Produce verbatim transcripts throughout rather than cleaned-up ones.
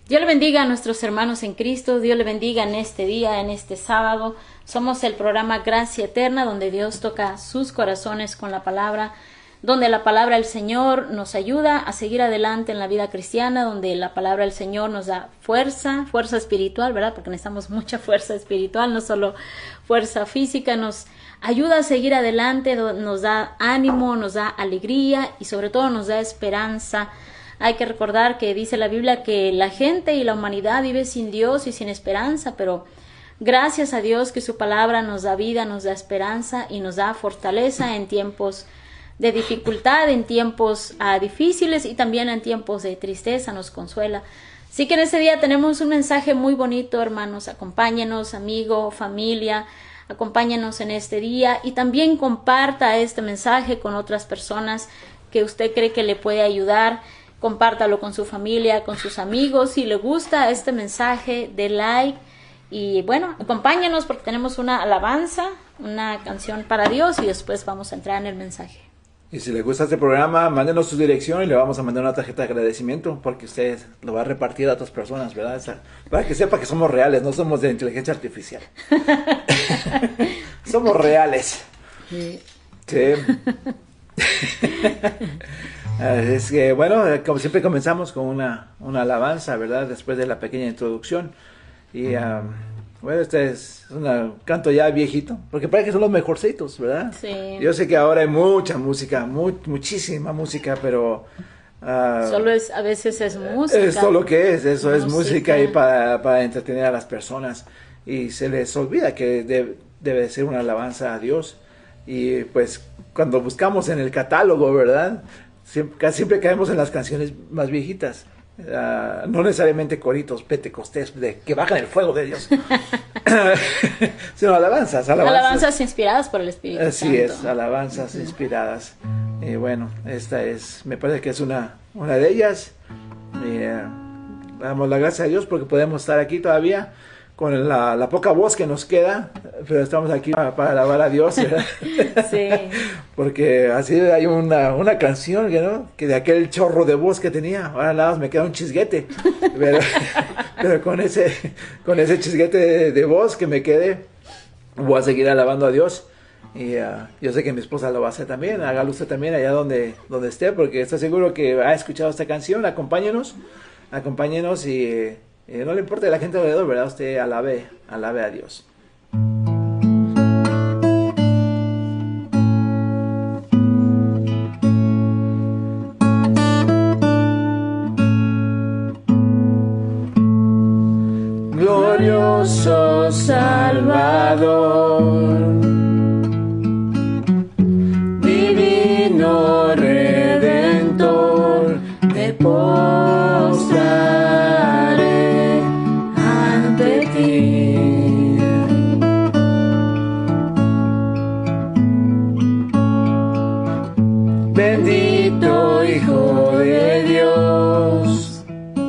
Dios le bendiga a nuestros hermanos en Cristo, Dios le bendiga en este día, en este sábado. Somos el programa Gracia Eterna, donde Dios toca sus corazones con la palabra, donde la palabra del Señor nos ayuda a seguir adelante en la vida cristiana, donde la palabra del Señor nos da fuerza, fuerza espiritual, ¿verdad? Porque necesitamos mucha fuerza espiritual, no solo fuerza física, nos ayuda a seguir adelante, nos da ánimo, nos da alegría y sobre todo nos da esperanza. Hay que recordar que dice la Biblia que la gente y la humanidad vive sin Dios y sin esperanza, pero gracias a Dios que su palabra nos da vida, nos da esperanza y nos da fortaleza en tiempos de dificultad, en tiempos uh, difíciles y también en tiempos de tristeza, nos consuela. Así que en este día tenemos un mensaje muy bonito, hermanos. Acompáñenos, amigo, familia, acompáñenos en este día y también comparta este mensaje con otras personas que usted cree que le puede ayudar. Compártalo con su familia, con sus amigos. Si le gusta este mensaje, dé like. Y bueno, acompáñanos porque tenemos una alabanza, una canción para Dios y después vamos a entrar en el mensaje. Y si le gusta este programa, mándenos su dirección y le vamos a mandar una tarjeta de agradecimiento porque usted lo va a repartir a otras personas, ¿verdad? Para que sepa que somos reales, no somos de inteligencia artificial. Somos reales. Sí. Sí. Es que, bueno, como siempre comenzamos con una, una alabanza, ¿verdad? Después de la pequeña introducción. Y, um, bueno, este es un canto ya viejito, porque parece que son los mejorcitos, ¿verdad? Sí. Yo sé que ahora hay mucha música, muy, muchísima música, pero... Uh, solo es, a veces es música. Esto lo que es, eso música. Es música y para, para entretener a las personas. Y se les olvida que de, debe ser una alabanza a Dios. Y pues cuando buscamos en el catálogo, ¿verdad? Siempre, siempre caemos en las canciones más viejitas, uh, no necesariamente coritos pentecostés de que bajan el fuego de Dios, sino alabanzas, alabanzas, alabanzas inspiradas por el Espíritu Así Santo. es, alabanzas uh-huh. inspiradas. Y bueno, esta es, me parece que es una, una de ellas. Y, uh, damos la gracia a Dios porque podemos estar aquí todavía con la, la poca voz que nos queda, pero estamos aquí para, para alabar a Dios, ¿verdad? Sí. Porque así hay una, una canción, ¿no? Que de aquel chorro de voz que tenía, ahora nada más me queda un chisguete, pero, pero con ese con ese chisguete de, de voz que me quede, voy a seguir alabando a Dios. Y uh, yo sé que mi esposa lo va a hacer también, hágalo usted también allá donde, donde esté, porque estoy seguro que ha escuchado esta canción. Acompáñenos, acompáñenos y... Eh, no le importa a la gente alrededor, ¿verdad? Usted alabe, alabe a Dios. Glorioso Salvador, divino Redentor, te postraré bendito Hijo de Dios,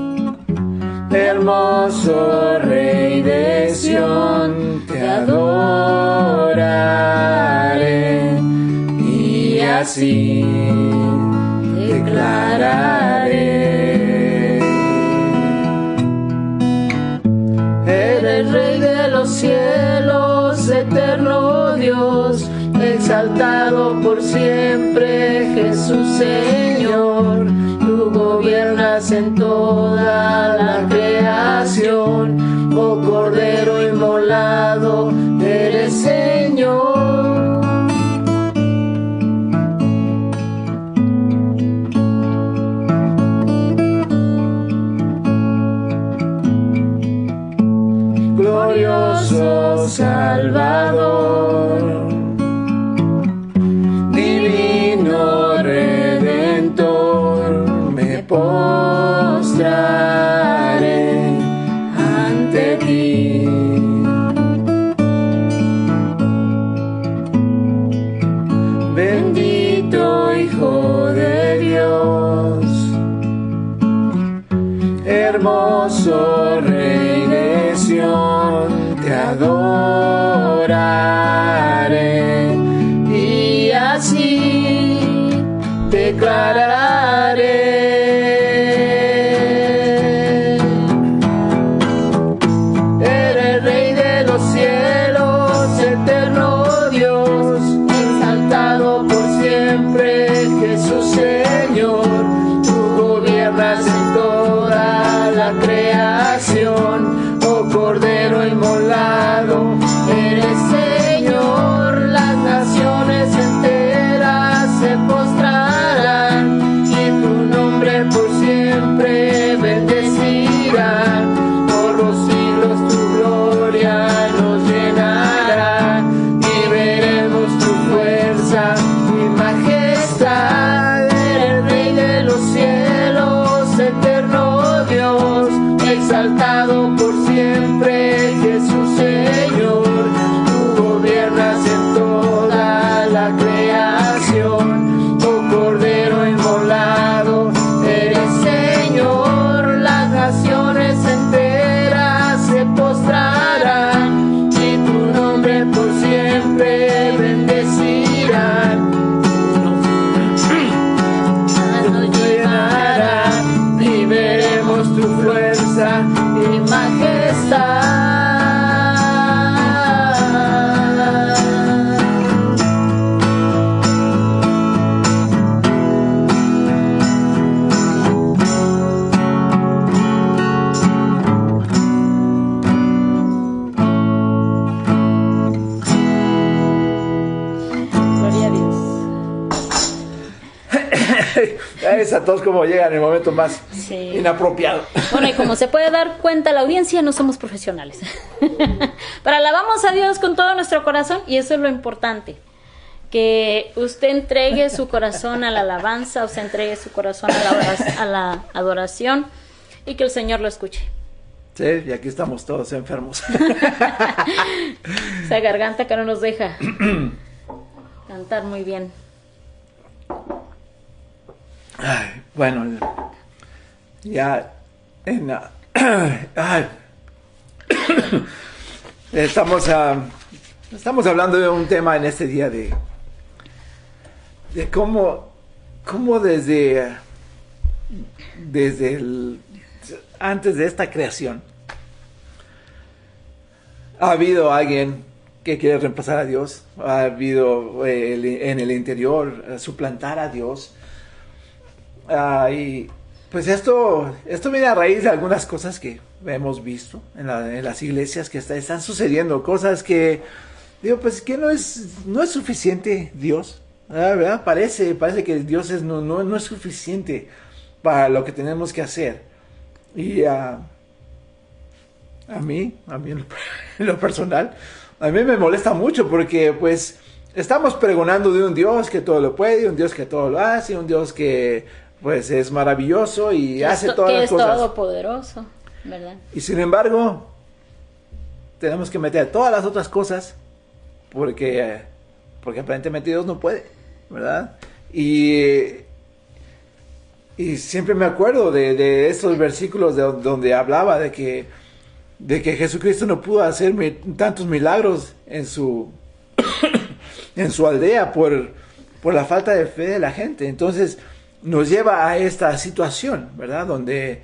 hermoso Rey de Sión, te adoraré y así declararé: eres Rey de los cielos, eterno Dios, exaltado por siempre, Jesús Señor. Tú gobiernas en toda la creación, oh Cordero inmolado, eres Señor. Glorioso Salvador, divino Redentor, me postraré ante ti. Bendito Hijo de Dios, hermoso Rey de Sión, te adoraré y así declararé: la creación, oh Cordero inmolado, eres Señor. Las naciones enteras se postrarán y tu nombre por siempre bendecirán. Por los siglos tu gloria nos llenará y veremos tu fuerza y majestad. Eres Rey de los cielos, eterno Dios, exaltado por siempre, Jesús Señor. Tú gobiernas en toda la creación, oh Cordero inmolado, eres Señor. Las naciones enteras se postrarán y tu nombre por siempre bendecirán. Nos llenará y veremos tu fuerza y majestad. Gloria a Dios. Es a todos como llega en el momento más Sí. inapropiado. Bueno, y como se puede dar cuenta la audiencia, no somos profesionales. Pero alabamos a Dios con todo nuestro corazón y eso es lo importante. Que usted entregue su corazón a la alabanza, usted entregue su corazón a la, oración, a la adoración y que el Señor lo escuche. Sí, y aquí estamos todos enfermos. Esa garganta que no nos deja cantar muy bien. Ay, bueno, ya en, uh, ay, estamos, uh, estamos hablando de un tema en este día de, de cómo, cómo desde, uh, desde el, antes de esta creación ha habido alguien que quiere reemplazar a Dios, ha habido eh, el, en el interior uh, suplantar a Dios. Uh, y pues esto, esto viene a raíz de algunas cosas que hemos visto en, la, en las iglesias que está, están sucediendo, cosas que digo, pues que no es, no es suficiente Dios, ¿verdad? Parece, parece que Dios es, no, no, no es suficiente para lo que tenemos que hacer. Y uh, a mí, a mí en lo, en lo personal, a mí me molesta mucho porque pues estamos pregonando de un Dios que todo lo puede, un Dios que todo lo hace, un Dios que pues es maravilloso y que hace es, todas que las es cosas. todopoderoso, ¿verdad? Y sin embargo, tenemos que meter todas las otras cosas porque, porque aparentemente Dios no puede, ¿verdad? Y, y siempre me acuerdo de, de esos versículos de, donde hablaba de que, de que Jesucristo no pudo hacer mi, tantos milagros en su, en su aldea por, por la falta de fe de la gente. Entonces nos lleva a esta situación, ¿verdad? Donde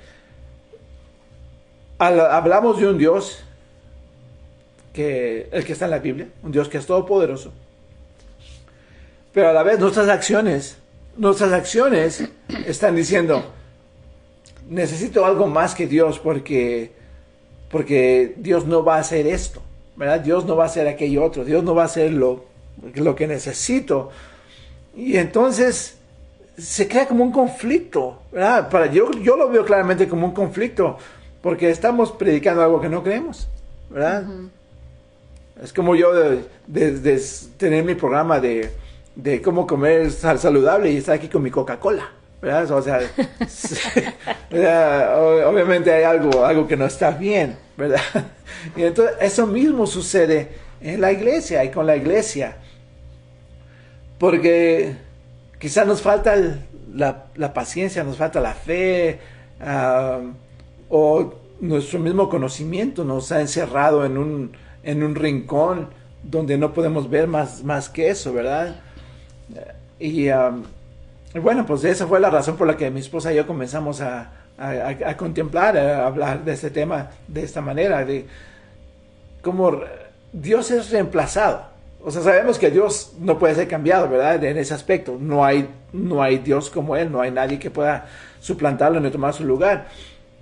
al, hablamos de un Dios que el que está en la Biblia, un Dios que es todopoderoso, pero a la vez nuestras acciones, nuestras acciones están diciendo, necesito algo más que Dios porque, porque Dios no va a hacer esto, ¿verdad? Dios no va a hacer aquello otro, Dios no va a hacer lo, lo que necesito. Y entonces se crea como un conflicto, ¿verdad? Para, yo, yo lo veo claramente como un conflicto, porque estamos predicando algo que no creemos, ¿verdad? Uh-huh. Es como yo de, de, de tener mi programa de, de cómo comer saludable y estar aquí con mi Coca-Cola, ¿verdad? O sea, ¿verdad? Obviamente hay algo, algo que no está bien, ¿verdad? Y entonces eso mismo sucede en la iglesia y con la iglesia, porque quizás nos falta el, la, la paciencia, nos falta la fe, uh, o nuestro mismo conocimiento nos ha encerrado en un, en un rincón donde no podemos ver más, más que eso, ¿verdad? Y um, bueno, pues esa fue la razón por la que mi esposa y yo comenzamos a, a, a contemplar, a hablar de este tema de esta manera, de cómo Dios es reemplazado. O sea, sabemos que Dios no puede ser cambiado, ¿verdad? En ese aspecto. No hay, no hay Dios como Él, no hay nadie que pueda suplantarlo ni tomar su lugar.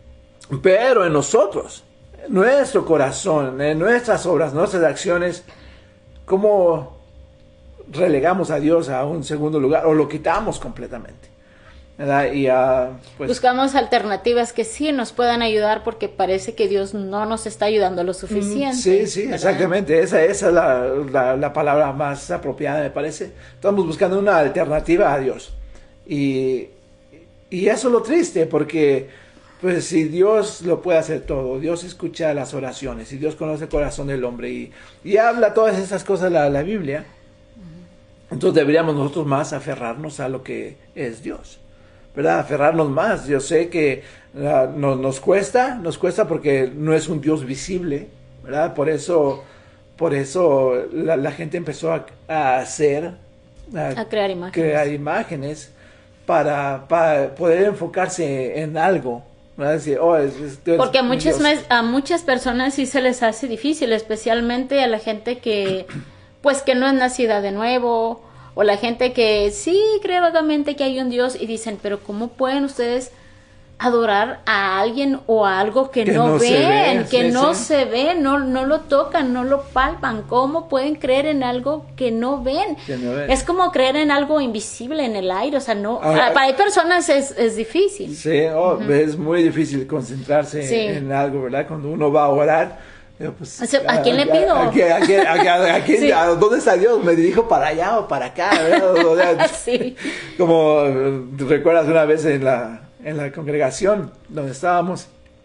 Pero en nosotros, nuestro corazón, en nuestras obras, nuestras acciones, ¿cómo relegamos a Dios a un segundo lugar o lo quitamos completamente? ¿Verdad? Y, uh, pues, buscamos alternativas que sí nos puedan ayudar porque parece que Dios no nos está ayudando lo suficiente. Sí, sí, ¿verdad? Exactamente. Esa, esa es la, la, la palabra más apropiada, me parece. Estamos buscando una alternativa a Dios. Y, y eso es lo triste, porque pues si Dios lo puede hacer todo, Dios escucha las oraciones y Dios conoce el corazón del hombre y, y habla todas esas cosas la, la Biblia, entonces deberíamos nosotros más aferrarnos a lo que es Dios, ¿verdad? Aferrarnos más. Yo sé que uh, no, nos cuesta, nos cuesta porque no es un Dios visible, ¿verdad? Por eso, por eso la, la gente empezó a, a hacer, a, a crear imágenes, crear imágenes para, para poder enfocarse en algo. Decir, oh, es, es, porque a muchas, a muchas personas sí se les hace difícil, especialmente a la gente que pues que no es nacida de nuevo, o la gente que sí cree vagamente que hay un Dios y dicen, pero ¿cómo pueden ustedes adorar a alguien o a algo que, que no, no ven, ve, que sí, no sí. se ve, no, no lo tocan, no lo palpan? ¿Cómo pueden creer en algo que no ven? Que no ven. Es como creer en algo invisible en el aire, o sea, no, ah, para hay personas es, es difícil. Sí, oh, uh-huh. Es muy difícil concentrarse sí. en algo, ¿verdad? Cuando uno va a orar, pues, o sea, ¿a quién a, le pido? ¿A, a, a, a, a quién, sí. a, ¿Dónde está Dios? ¿Me dirijo para allá o para acá? O sea, sí. Como recuerdas una vez en la en la congregación donde estábamos,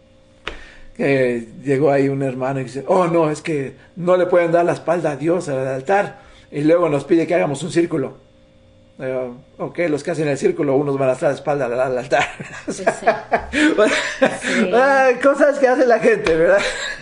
que llegó ahí un hermano y dice, oh no, es que no le pueden dar la espalda a Dios al altar, y luego nos pide que hagamos un círculo. Uh, ok, los que hacen el círculo, unos van a estar a la espalda al, al altar. O sea, sí, sí. Sí. Uh, cosas que hace la gente, ¿verdad?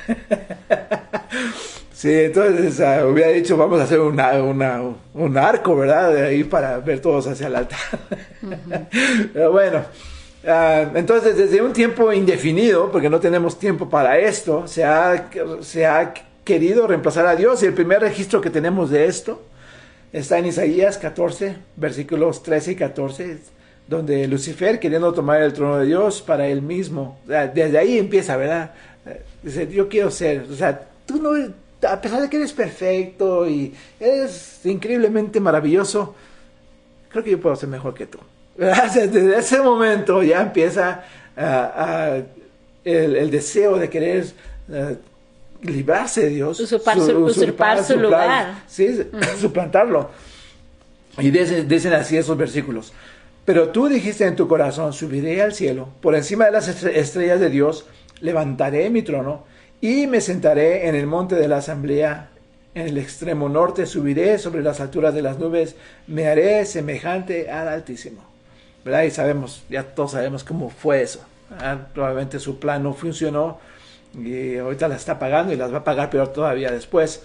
Sí, entonces uh, hubiera dicho, vamos a hacer una, una, un arco, ¿verdad? De ahí para ver todos hacia el altar. Uh-huh. Pero bueno. Uh, entonces, desde un tiempo indefinido, porque no tenemos tiempo para esto, se ha, se ha querido reemplazar a Dios, y el primer registro que tenemos de esto está en Isaías catorce, versículos trece y catorce, donde Lucifer, queriendo tomar el trono de Dios para él mismo, o sea, desde ahí empieza, ¿verdad? Dice, yo quiero ser, o sea, tú no, a pesar de que eres perfecto y eres increíblemente maravilloso, creo que yo puedo ser mejor que tú. Desde ese momento ya empieza uh, uh, el, el deseo de querer uh, librarse de Dios, usurpar su, su, usurpar su suplar, lugar, sí, uh-huh. suplantarlo. Y dicen, dicen así esos versículos: pero tú dijiste en tu corazón, subiré al cielo, por encima de las estrellas de Dios, levantaré mi trono y me sentaré en el monte de la asamblea, en el extremo norte, subiré sobre las alturas de las nubes, me haré semejante al Altísimo. ¿Verdad? Y sabemos, ya todos sabemos cómo fue eso. ¿Verdad? Probablemente su plan no funcionó y ahorita la está pagando y las va a pagar, pero todavía después.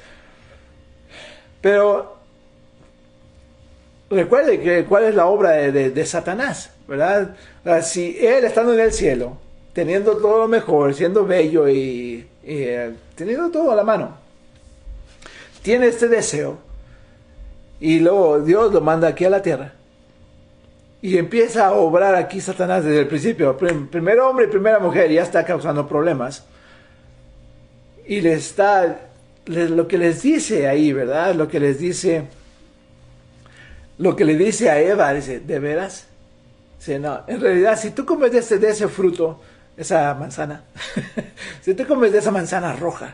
Pero recuerde que cuál es la obra de, de, de Satanás, ¿verdad? Si él, estando en el cielo, teniendo todo lo mejor, siendo bello y, y eh, teniendo todo a la mano, tiene este deseo y luego Dios lo manda aquí a la tierra y empieza a obrar aquí Satanás desde el principio, prim, primer hombre y primera mujer, ya está causando problemas y le está le, lo que les dice ahí, ¿verdad? Lo que les dice lo que le dice a Eva, dice, ¿de veras? Dice, no, en realidad si tú comes de ese, de ese fruto, esa manzana, si tú comes de esa manzana roja,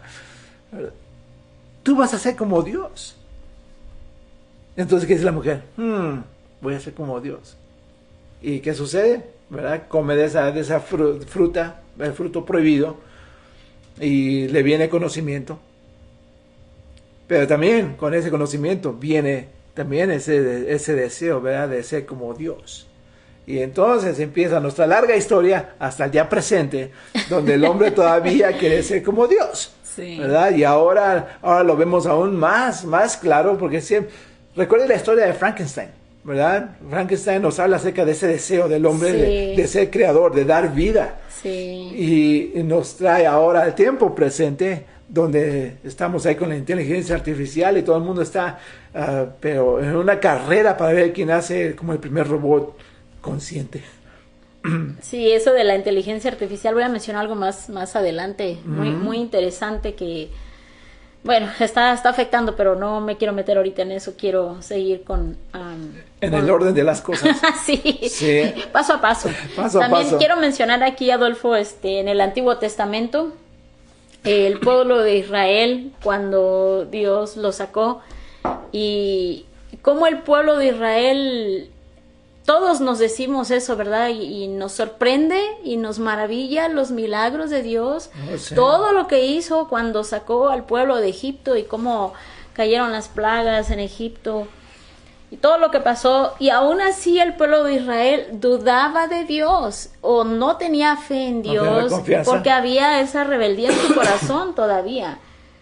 tú vas a ser como Dios. Entonces, ¿qué dice la mujer? Hmm, voy a ser como Dios. ¿Y qué sucede? ¿Verdad? Come de esa, de esa fruta, el fruto prohibido, y le viene conocimiento. Pero también con ese conocimiento viene también ese, ese deseo, ¿verdad? De ser como Dios. Y entonces empieza nuestra larga historia hasta el día presente, donde el hombre todavía quiere ser como Dios. Sí. ¿Verdad? Y ahora, ahora lo vemos aún más, más claro, porque siempre, recuerden la historia de Frankenstein, ¿verdad? Frankenstein nos habla acerca de ese deseo del hombre, sí, de, de ser creador, de dar vida. Sí. Y, y nos trae ahora al tiempo presente, donde estamos ahí con la inteligencia artificial y todo el mundo está, uh, pero en una carrera para ver quién hace como el primer robot consciente. Sí, eso de la inteligencia artificial, voy a mencionar algo más, más adelante, muy, Mm. muy interesante que, bueno, está, está afectando, pero no me quiero meter ahorita en eso, quiero seguir con... um, En con- el orden de las cosas. sí. Sí. paso a paso. Paso a También paso. quiero mencionar aquí, Adolfo, este, en el Antiguo Testamento, el pueblo de Israel, cuando Dios lo sacó, y cómo el pueblo de Israel, todos nos decimos eso, ¿verdad? Y, y nos sorprende y nos maravilla los milagros de Dios, Oh, sí. todo lo que hizo cuando sacó al pueblo de Egipto y cómo cayeron las plagas en Egipto y todo lo que pasó, y aún así el pueblo de Israel dudaba de Dios o no tenía fe en No tenía Dios confianza. porque había esa rebeldía en su corazón todavía.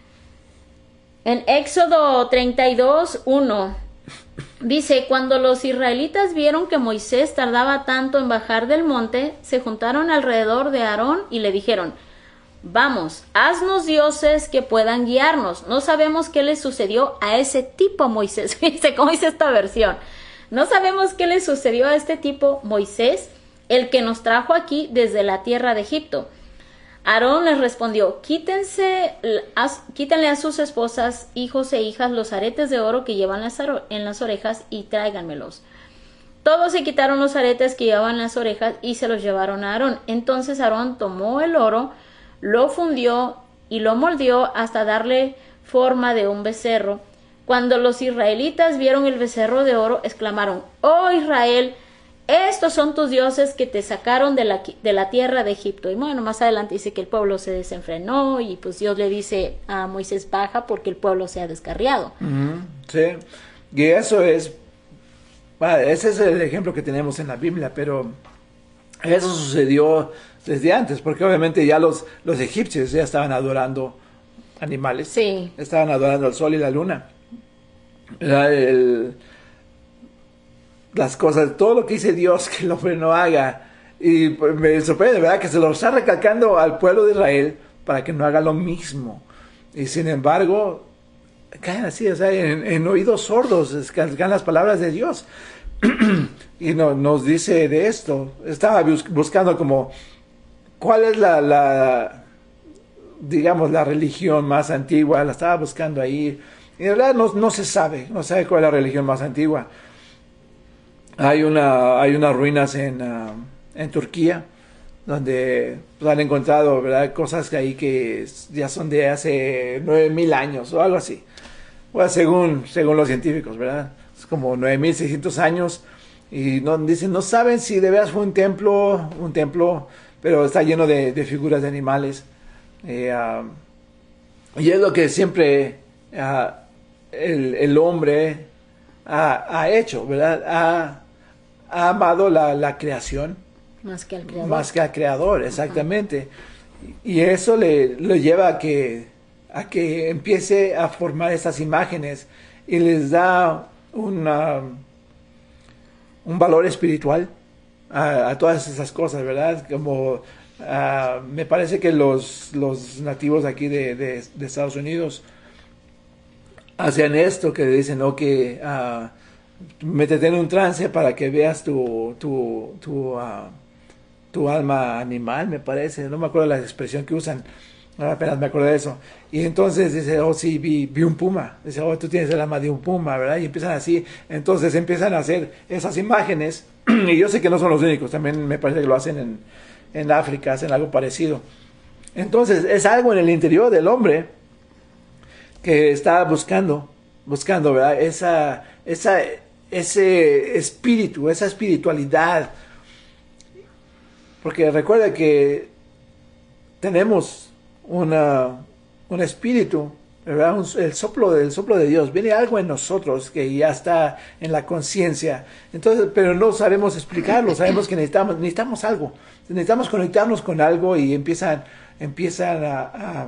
En Éxodo treinta y dos, uno dice, cuando los israelitas vieron que Moisés tardaba tanto en bajar del monte, se juntaron alrededor de Aarón y le dijeron, vamos, haznos dioses que puedan guiarnos. No sabemos qué le sucedió a ese tipo Moisés. Fíjense cómo dice esta versión. No sabemos qué le sucedió a este tipo Moisés, el que nos trajo aquí desde la tierra de Egipto. Aarón les respondió, quítense, as- quítenle a sus esposas, hijos e hijas los aretes de oro que llevan las aro- en las orejas y tráiganmelos. Todos se quitaron los aretes que llevaban en las orejas y se los llevaron a Aarón. Entonces Aarón tomó el oro, lo fundió y lo moldeó hasta darle forma de un becerro. Cuando los israelitas vieron el becerro de oro, exclamaron, oh Israel, estos son tus dioses que te sacaron de la, de la tierra de Egipto. Y bueno, más adelante dice que el pueblo se desenfrenó y pues Dios le dice a Moisés, baja porque el pueblo se ha descarriado. Ujú, sí, y eso es, bueno, ese es el ejemplo que tenemos en la Biblia, pero eso sucedió desde antes, porque obviamente ya los, los egipcios ya estaban adorando animales, Sí. estaban adorando al sol y la luna. Era el- las cosas, todo lo que dice Dios que el hombre no haga, y pues, me sorprende, ¿verdad? Que se lo está recalcando al pueblo de Israel para que no haga lo mismo, y sin embargo caen así, o sea, en, en oídos sordos, es- caen las palabras de Dios. Y no, nos dice de esto. Estaba bus- buscando como cuál es la, la, digamos, la religión más antigua. La estaba buscando ahí. Y en realidad no, no se sabe, no se sabe cuál es la religión más antigua. Hay una, hay unas ruinas en, ah, en Turquía donde pues, han encontrado, ¿verdad?, cosas que ahí que ya son de hace nueve mil años o algo así. Bueno, según, según los científicos, ¿verdad? Es como nueve mil seiscientos años. Y no, dicen, no saben si de veras fue un templo, un templo, pero está lleno de, de figuras de animales. Eh, ah, y es lo que siempre ah, el, el hombre ha, ha hecho, ¿verdad? Ha, ha amado la, la creación Más que al creador. más que al creador, exactamente. Y eso le, le lleva a que, a que empiece a formar estas imágenes y les da una, un valor espiritual a, a todas esas cosas, ¿verdad? Como ah, me parece que los, los nativos aquí de, de, de Estados Unidos hacen esto, que dicen, no, que ah, métete en un trance para que veas tu, tu, tu, ah, tu alma animal, me parece, no me acuerdo la expresión que usan, ahora apenas me acuerdo de eso. Y entonces dice, oh sí, vi, vi un puma, dice, oh tú tienes el alma de un puma, ¿verdad? Y empiezan así, entonces empiezan a hacer esas imágenes, y yo sé que no son los únicos, también me parece que lo hacen en, en África, hacen algo parecido. Entonces es algo en el interior del hombre que está buscando, buscando, ¿verdad? Esa, esa, ese espíritu, esa espiritualidad. Porque recuerda que tenemos una, un espíritu, ¿verdad? Un, el soplo del soplo de Dios. Viene algo en nosotros que ya está en la conciencia. Entonces, pero no sabemos explicarlo. Sabemos que necesitamos, necesitamos algo. Necesitamos conectarnos con algo y empiezan, empiezan a, a,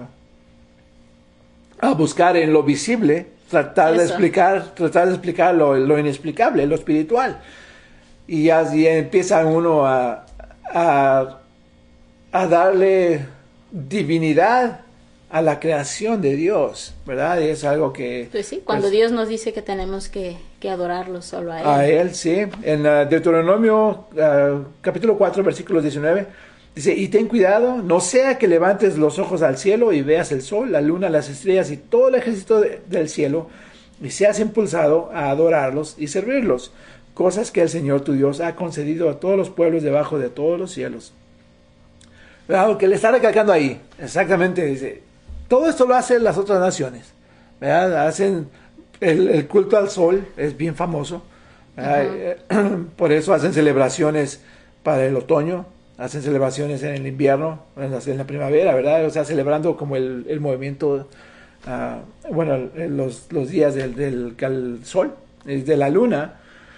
a buscar en lo visible, tratar Eso. de explicar, tratar de explicar lo, lo inexplicable, lo espiritual. Y así empieza uno a A, a darle divinidad a la creación de Dios, ¿verdad? Y es algo que... Pues sí, cuando pues, Dios nos dice que tenemos que, que adorarlo solo a Él. A Él, sí. En uh, Deuteronomio uh, capítulo cuatro, versículo diecinueve, dice, y ten cuidado, no sea que levantes los ojos al cielo y veas el sol, la luna, las estrellas y todo el ejército de, del cielo, y seas impulsado a adorarlos y servirlos, cosas que el Señor tu Dios ha concedido a todos los pueblos debajo de todos los cielos. Lo que le está recalcando ahí, exactamente, dice, todo esto lo hacen las otras naciones, ¿verdad? Hacen el, el culto al sol, es bien famoso, uh-huh. Por eso hacen celebraciones para el otoño, hacen celebraciones en el invierno, en la, en la primavera, ¿verdad? O sea, celebrando como el, el movimiento, uh, bueno, los, los días del, del, del sol, de la luna.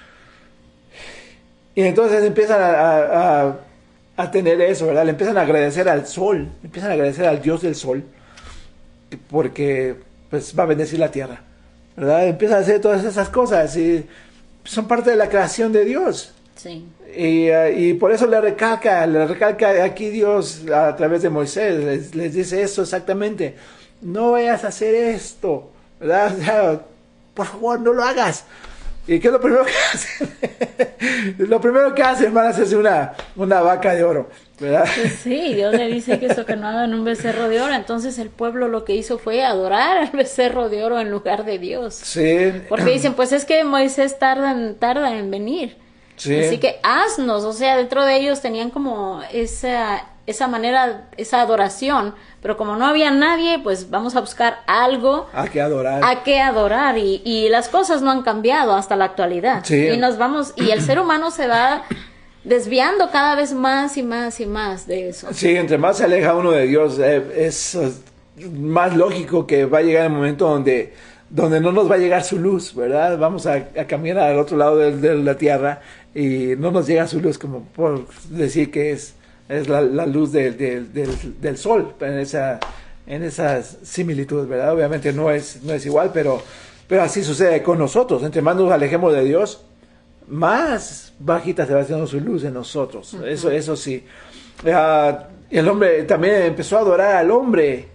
Y entonces empiezan a, a, a, a tener eso, ¿verdad? Le empiezan a agradecer al sol, empiezan a agradecer al Dios del sol, porque pues va a bendecir la tierra, ¿verdad? Empiezan a hacer todas esas cosas y son parte de la creación de Dios. Sí. Y, uh, y por eso le recalca, le recalca aquí Dios a través de Moisés, les, les dice eso exactamente, no vayas a hacer esto, ¿verdad? O sea, por favor, no lo hagas. ¿Y qué es lo primero que hacen? Lo primero que hacen van a hacerse una, una vaca de oro, ¿verdad? Pues sí, Dios le dice que eso, que no hagan un becerro de oro. Entonces el pueblo lo que hizo fue adorar al becerro de oro en lugar de Dios. Sí. Porque dicen, pues es que Moisés tarda en, tarda en venir. Sí. Así que haznos, o sea, dentro de ellos tenían como esa, esa manera, esa adoración, pero como no había nadie, pues vamos a buscar algo a que adorar, a que adorar y, y las cosas no han cambiado hasta la actualidad. Sí. Y nos vamos, y el ser humano se va desviando cada vez más y más y más de eso. Sí, entre más se aleja uno de Dios, eh, es más lógico que va a llegar el momento donde donde no nos va a llegar su luz, ¿verdad? Vamos a, a caminar al otro lado de, de la tierra y no nos llega su luz, como por decir que es, es la, la luz de, de, del, del sol, en esa, en esas similitudes, ¿verdad? Obviamente no es, no es igual, pero, pero así sucede con nosotros. Entre más nos alejemos de Dios, más bajita se va haciendo su luz en nosotros. Uh-huh. Eso, eso sí. Uh, el hombre también empezó a adorar al hombre.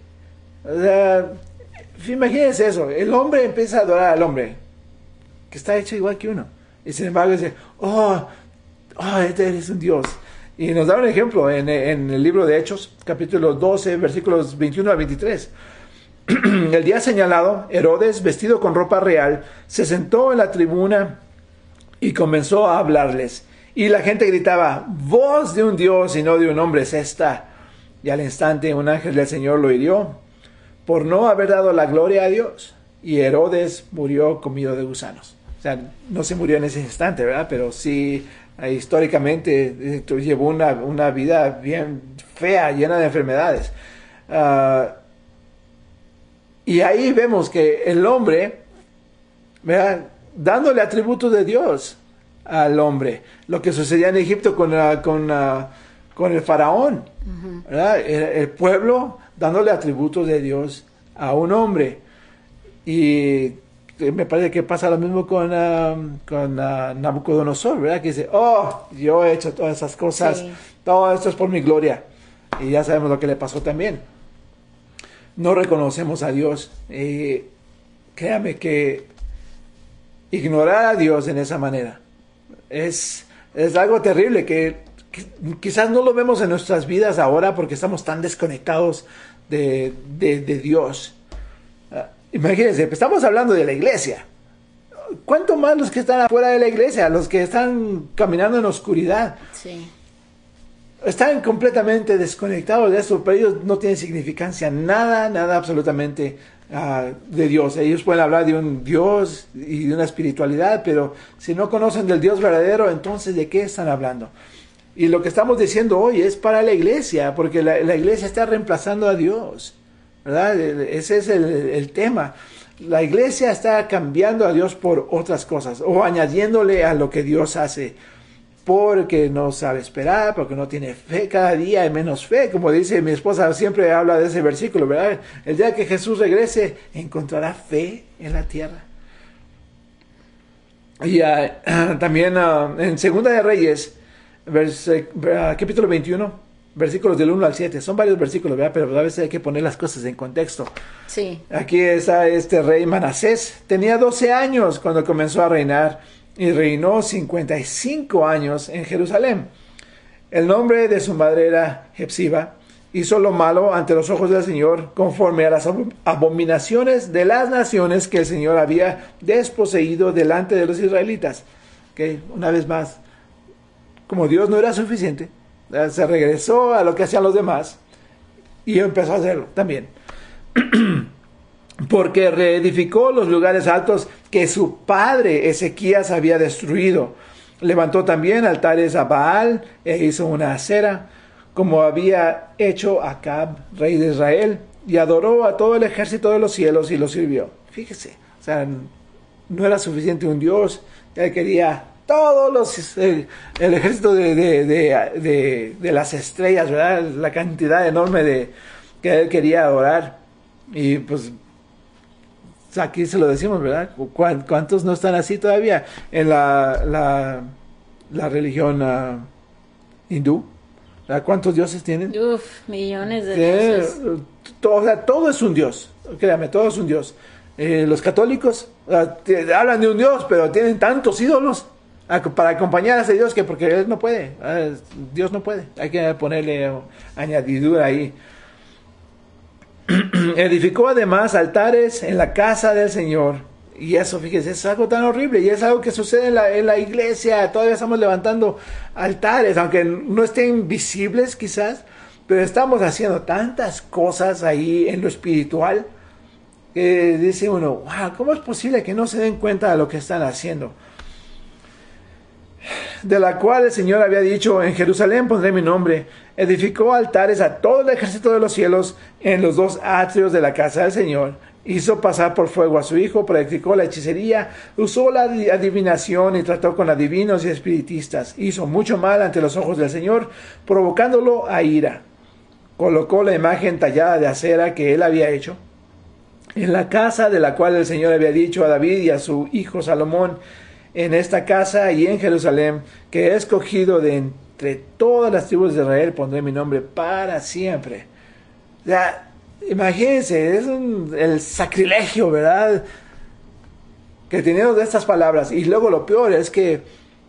Uh, Imagínense eso, el hombre empieza a adorar al hombre, que está hecho igual que uno, y sin embargo dice, oh, oh, este eres un Dios. Y nos da un ejemplo en, en el libro de Hechos, capítulo doce, versículos veintiuno a veintitrés. El día señalado, Herodes, vestido con ropa real, se sentó en la tribuna y comenzó a hablarles. Y la gente gritaba, voz de un Dios y no de un hombre es esta. Y al instante un ángel del Señor lo hirió por no haber dado la gloria a Dios, y Herodes murió comido de gusanos. O sea, no se murió en ese instante, ¿verdad? Pero sí, eh, históricamente eh, llevó una, una vida bien fea, llena de enfermedades. Uh, y ahí vemos que el hombre, ¿verdad?, dándole atributos de Dios al hombre, lo que sucedía en Egipto con, uh, con, uh, con el faraón, uh-huh. ¿verdad? El, el pueblo dándole atributos de Dios a un hombre. Y me parece que pasa lo mismo con, uh, con uh, Nabucodonosor, ¿verdad? Que dice, oh, yo he hecho todas esas cosas, sí. Todo esto es por mi gloria. Y ya sabemos lo que le pasó también. No reconocemos a Dios. Y créame que ignorar a Dios en esa manera es, es algo terrible que, que quizás no lo vemos en nuestras vidas ahora porque estamos tan desconectados De, de, de Dios. Uh, imagínense, estamos hablando de la iglesia. ¿Cuánto más los que están afuera de la iglesia, los que están caminando en oscuridad? Sí. Están completamente desconectados de eso, pero ellos no tienen significancia, nada, nada absolutamente uh, de Dios. Ellos pueden hablar de un Dios y de una espiritualidad, pero si no conocen del Dios verdadero, entonces ¿de qué están hablando? Y lo que estamos diciendo hoy es para la iglesia, porque la, la iglesia está reemplazando a Dios, ¿verdad? Ese es el, el tema. La iglesia está cambiando a Dios por otras cosas, o añadiéndole a lo que Dios hace, porque no sabe esperar, porque no tiene fe, cada día hay menos fe, como dice mi esposa, siempre habla de ese versículo, ¿verdad? El día que Jesús regrese, encontrará fe en la tierra. Y uh, también uh, en Segunda de Reyes, Vers, uh, capítulo veintiuno, versículos del uno al siete. Son varios versículos, ¿verdad? Pero a veces hay que poner las cosas en contexto. Sí. Aquí está este rey Manasés. Tenía doce años cuando comenzó a reinar y reinó cincuenta y cinco años en Jerusalén. El nombre de su madre era Hepsiba. Hizo lo malo ante los ojos del Señor, conforme a las abominaciones de las naciones que el Señor había desposeído delante de los israelitas. Okay, una vez más, como Dios no era suficiente, se regresó a lo que hacían los demás y empezó a hacerlo también. Porque reedificó los lugares altos que su padre Ezequías había destruido. Levantó también altares a Baal e hizo una acera, como había hecho Acab, rey de Israel, y adoró a todo el ejército de los cielos y lo sirvió. Fíjese, o sea, no era suficiente un Dios, él quería todos los, el, el ejército de, de, de, de, de las estrellas, ¿verdad? La cantidad enorme de que él quería adorar. Y pues aquí se lo decimos, ¿verdad? ¿Cuántos no están así todavía en la, la, la religión uh, hindú? ¿Cuántos dioses tienen? Uf, millones de eh, dioses. Todo, o sea, todo es un dios, créame, todo es un dios. Eh, los católicos uh, te, hablan de un dios, pero tienen tantos ídolos uh, para acompañar a ese dios que porque él no puede, uh, Dios no puede, hay que ponerle uh, añadidura ahí. Edificó además altares en la casa del Señor. Y eso, fíjese, es algo tan horrible. Y es algo que sucede en la, en la iglesia. Todavía estamos levantando altares, aunque no estén visibles quizás. Pero estamos haciendo tantas cosas ahí en lo espiritual. Que dice uno, wow, ¿cómo es posible que no se den cuenta de lo que están haciendo? De la cual el Señor había dicho, en Jerusalén pondré mi nombre. Edificó altares a todo el ejército de los cielos en los dos atrios de la casa del Señor. Hizo pasar por fuego a su hijo, practicó la hechicería, usó la adivinación y trató con adivinos y espiritistas. Hizo mucho mal ante los ojos del Señor, provocándolo a ira. Colocó la imagen tallada de acera que él había hecho en la casa de la cual el Señor había dicho a David y a su hijo Salomón, en esta casa y en Jerusalén, que he escogido de entre todas las tribus de Israel, pondré mi nombre para siempre. O sea, imagínense, es un, el sacrilegio, ¿verdad? Que teniendo de estas palabras. Y luego lo peor es que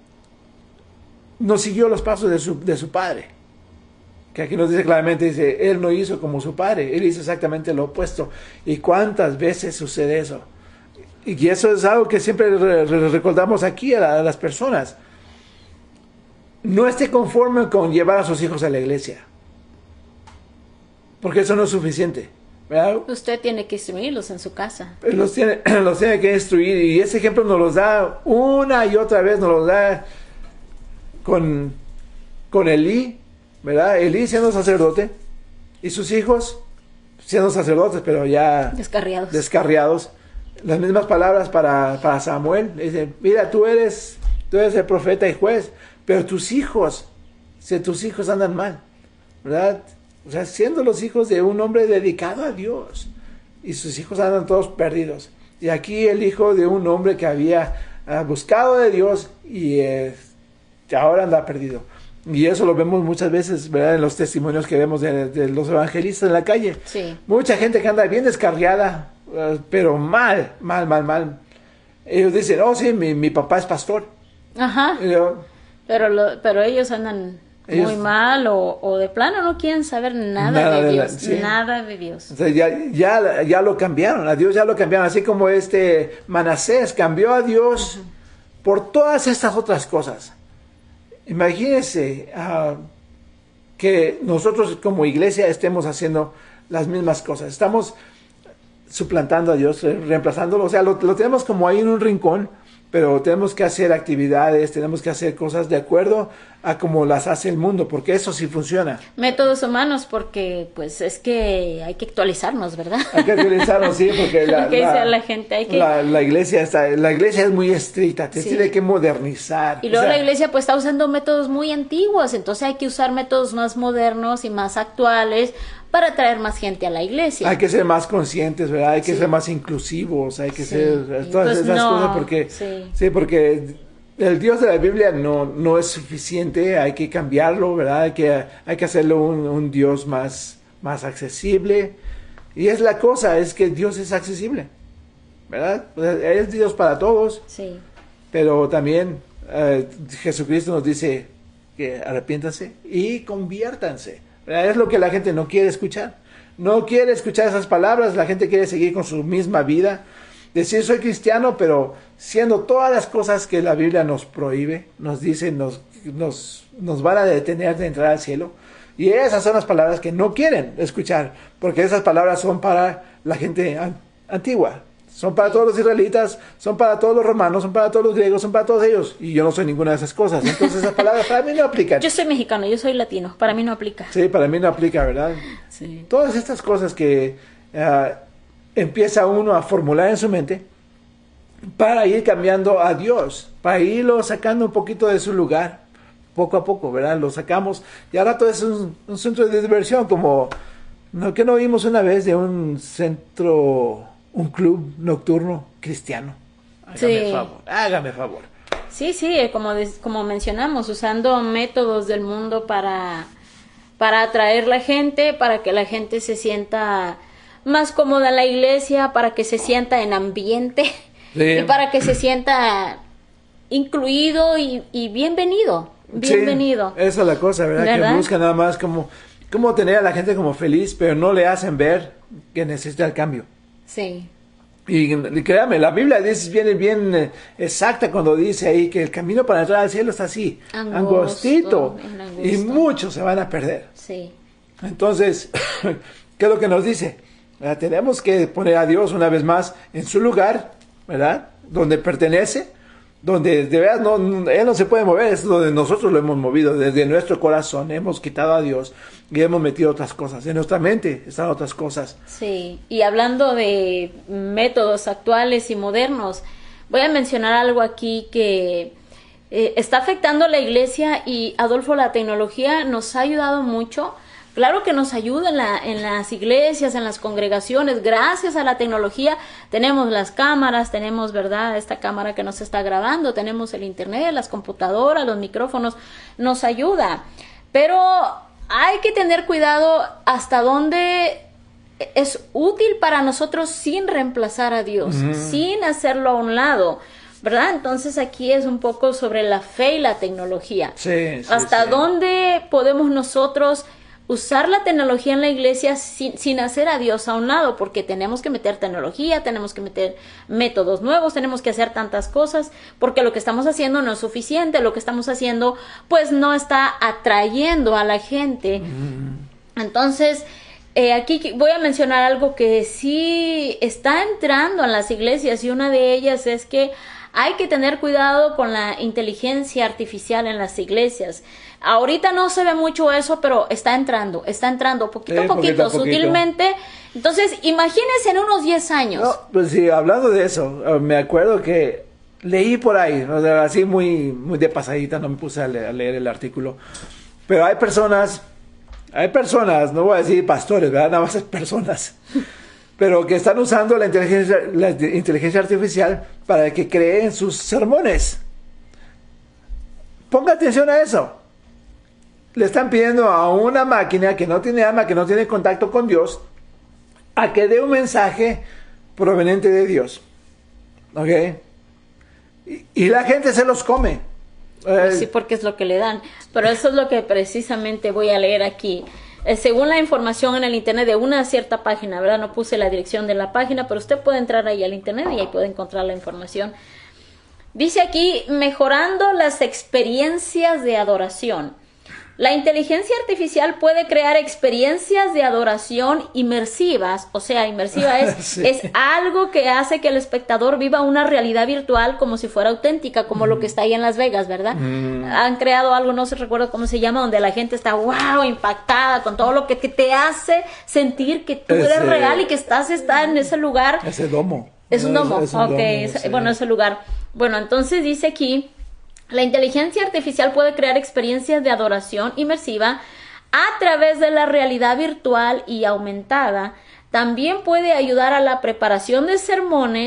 no siguió los pasos de su, de su padre. Que aquí nos dice claramente, dice, él no hizo como su padre, él hizo exactamente lo opuesto. ¿Y cuántas veces sucede eso? Y eso es algo que siempre re re recordamos aquí a, la, a las personas. No esté conforme con llevar a sus hijos a la iglesia. Porque eso no es suficiente, ¿verdad? Usted tiene que instruirlos en su casa. Los tiene, los tiene que instruir. Y ese ejemplo nos los da una y otra vez, nos los da con, con Elí, ¿verdad? Elí siendo sacerdote y sus hijos siendo sacerdotes, pero ya descarriados. descarriados. Las mismas palabras para, para Samuel. Dice, mira, tú eres, tú eres el profeta y juez, pero tus hijos, si tus hijos andan mal, ¿verdad? O sea, siendo los hijos de un hombre dedicado a Dios, y sus hijos andan todos perdidos. Y aquí el hijo de un hombre que había uh, buscado de Dios y eh, ahora anda perdido. Y eso lo vemos muchas veces, ¿verdad? En los testimonios que vemos de, de los evangelistas en la calle. Sí. Mucha gente que anda bien descarriada, uh, pero mal, mal, mal, mal. Ellos dicen, oh sí, mi, mi papá es pastor. Ajá. Yo, pero, lo, pero ellos andan ellos, muy mal o, o de plano no quieren saber nada, nada de, de Dios. La, sí. Nada de Dios. O sea, ya, ya, ya lo cambiaron, a Dios ya lo cambiaron. Así como este Manasés cambió a Dios uh-huh. por todas estas otras cosas. Imagínense uh, que nosotros como iglesia estemos haciendo las mismas cosas. Estamos suplantando a Dios, reemplazándolo. O sea, lo, lo tenemos como ahí en un rincón, pero tenemos que hacer actividades, tenemos que hacer cosas de acuerdo a como las hace el mundo, porque eso sí funciona. Métodos humanos, porque pues es que hay que actualizarnos, ¿verdad? Hay que actualizarnos, sí, porque la, la, la, gente, hay que... la, la iglesia está, la iglesia es muy estricta, te sí. tiene que modernizar. Y luego o sea, la iglesia pues está usando métodos muy antiguos, entonces hay que usar métodos más modernos y más actuales para atraer más gente a la iglesia. Hay que ser más conscientes, ¿verdad? Hay que sí. ser más inclusivos, hay que sí. ser todas pues esas no, cosas porque sí. sí, porque el Dios de la Biblia no, no es suficiente, hay que cambiarlo, ¿verdad? Hay que, hay que hacerlo un, un Dios más, más accesible. Y es la cosa, es que Dios es accesible, ¿verdad? Es Dios para todos. Sí. Pero también uh, Jesucristo nos dice que arrepiéntanse y conviértanse, ¿verdad? Es lo que la gente no quiere escuchar. No quiere escuchar esas palabras, la gente quiere seguir con su misma vida. Decir soy cristiano, pero siendo todas las cosas que la Biblia nos prohíbe, nos dice, nos, nos, nos van a detener de entrar al cielo. Y esas son las palabras que no quieren escuchar, porque esas palabras son para la gente an- antigua. Son para todos los israelitas, son para todos los romanos, son para todos los griegos, son para todos ellos. Y yo no soy ninguna de esas cosas. Entonces esas palabras para mí no aplican. Yo soy mexicano, yo soy latino, para mí no aplica. Sí, para mí no aplica, ¿verdad? Sí. Todas estas cosas que uh, empieza uno a formular en su mente para ir cambiando a Dios, para irlo sacando un poquito de su lugar, poco a poco, ¿verdad? Lo sacamos y ahora todo es un, un centro de diversión, como ¿no, que no vimos una vez de un centro, un club nocturno cristiano? Hágame Sí. favor, hágame favor. Sí, sí, como, des- como mencionamos, usando métodos del mundo para, para atraer la gente, para que la gente se sienta más cómoda en la iglesia, para que se sienta en ambiente Sí. y para que se sienta incluido y, y bienvenido, bienvenido. Sí, esa es la cosa, ¿verdad? ¿Verdad? Que buscan nada más como, como tener a la gente como feliz, pero no le hacen ver que necesita el cambio. Sí, Y, y créame, la Biblia dice, viene bien eh, exacta cuando dice ahí que el camino para entrar al cielo está así, Angosto, angostito, en angosto. y muchos se van a perder. sí, Entonces, ¿qué es lo que nos dice? ¿Verdad? Tenemos que poner a Dios una vez más en su lugar, ¿verdad? Donde pertenece, donde de verdad no, no- Él no se puede mover, es donde nosotros lo hemos movido, desde nuestro corazón hemos quitado a Dios y hemos metido otras cosas, en nuestra mente están otras cosas. sí. Y hablando de métodos actuales y modernos, voy a mencionar algo aquí que eh, está afectando a la iglesia y Adolfo, la tecnología nos ha ayudado mucho. Claro que nos ayuda en, la, en las iglesias, en las congregaciones, gracias a la tecnología tenemos las cámaras, tenemos, ¿verdad?, esta cámara que nos está grabando, tenemos el internet, las computadoras, los micrófonos, nos ayuda, pero hay que tener cuidado hasta dónde es útil para nosotros sin reemplazar a Dios, Ujú. sin hacerlo a un lado, ¿verdad? Entonces aquí es un poco sobre la fe y la tecnología. Sí, sí, ¿Hasta sí. dónde podemos nosotros usar la tecnología en la iglesia sin, sin hacer a Dios a un lado? Porque tenemos que meter tecnología, tenemos que meter métodos nuevos, tenemos que hacer tantas cosas, porque lo que estamos haciendo no es suficiente, lo que estamos haciendo pues no está atrayendo a la gente. Entonces, eh, aquí voy a mencionar algo que sí está entrando en las iglesias y una de ellas es que hay que tener cuidado con la inteligencia artificial en las iglesias. Ahorita no se ve mucho eso, pero está entrando, está entrando poquito a Sí, poquito, poquito a poquito. sutilmente. Entonces, imagínense en unos diez años. No, pues sí, hablando de eso, eh, me acuerdo que leí por ahí, o sea, así muy, muy de pasadita, no me puse a, le- a leer el artículo, pero hay personas, hay personas, no voy a decir pastores, ¿verdad? Nada más es personas, pero que están usando la inteligencia, la inteligencia artificial para que creen sus sermones. Ponga atención a eso. Le están pidiendo a una máquina que no tiene alma, que no tiene contacto con Dios, a que dé un mensaje proveniente de Dios. ¿Ok? Y, y la gente se los come. Eh, Sí, porque es lo que le dan. Pero eso es lo que precisamente voy a leer aquí. Eh, según la información en el internet de una cierta página, ¿verdad? No puse la dirección de la página, pero usted puede entrar ahí al internet y ahí puede encontrar la información. Dice aquí, mejorando las experiencias de adoración. La inteligencia artificial puede crear experiencias de adoración inmersivas, o sea, inmersiva es, Sí. es algo que hace que el espectador viva una realidad virtual como si fuera auténtica, como lo que está ahí en Las Vegas, ¿verdad? Mm. Han creado algo, no se recuerda cómo se llama, donde la gente está, wow, impactada con todo lo que, que te hace sentir que tú eres Ese- real y que estás está en ese lugar. Ese domo. Es un No, domo, es un ok, domo, es- sí. bueno, ese lugar. Bueno, entonces dice aquí, la inteligencia artificial puede crear experiencias de adoración inmersiva a través de la realidad virtual y aumentada. También puede ayudar a la preparación de sermones,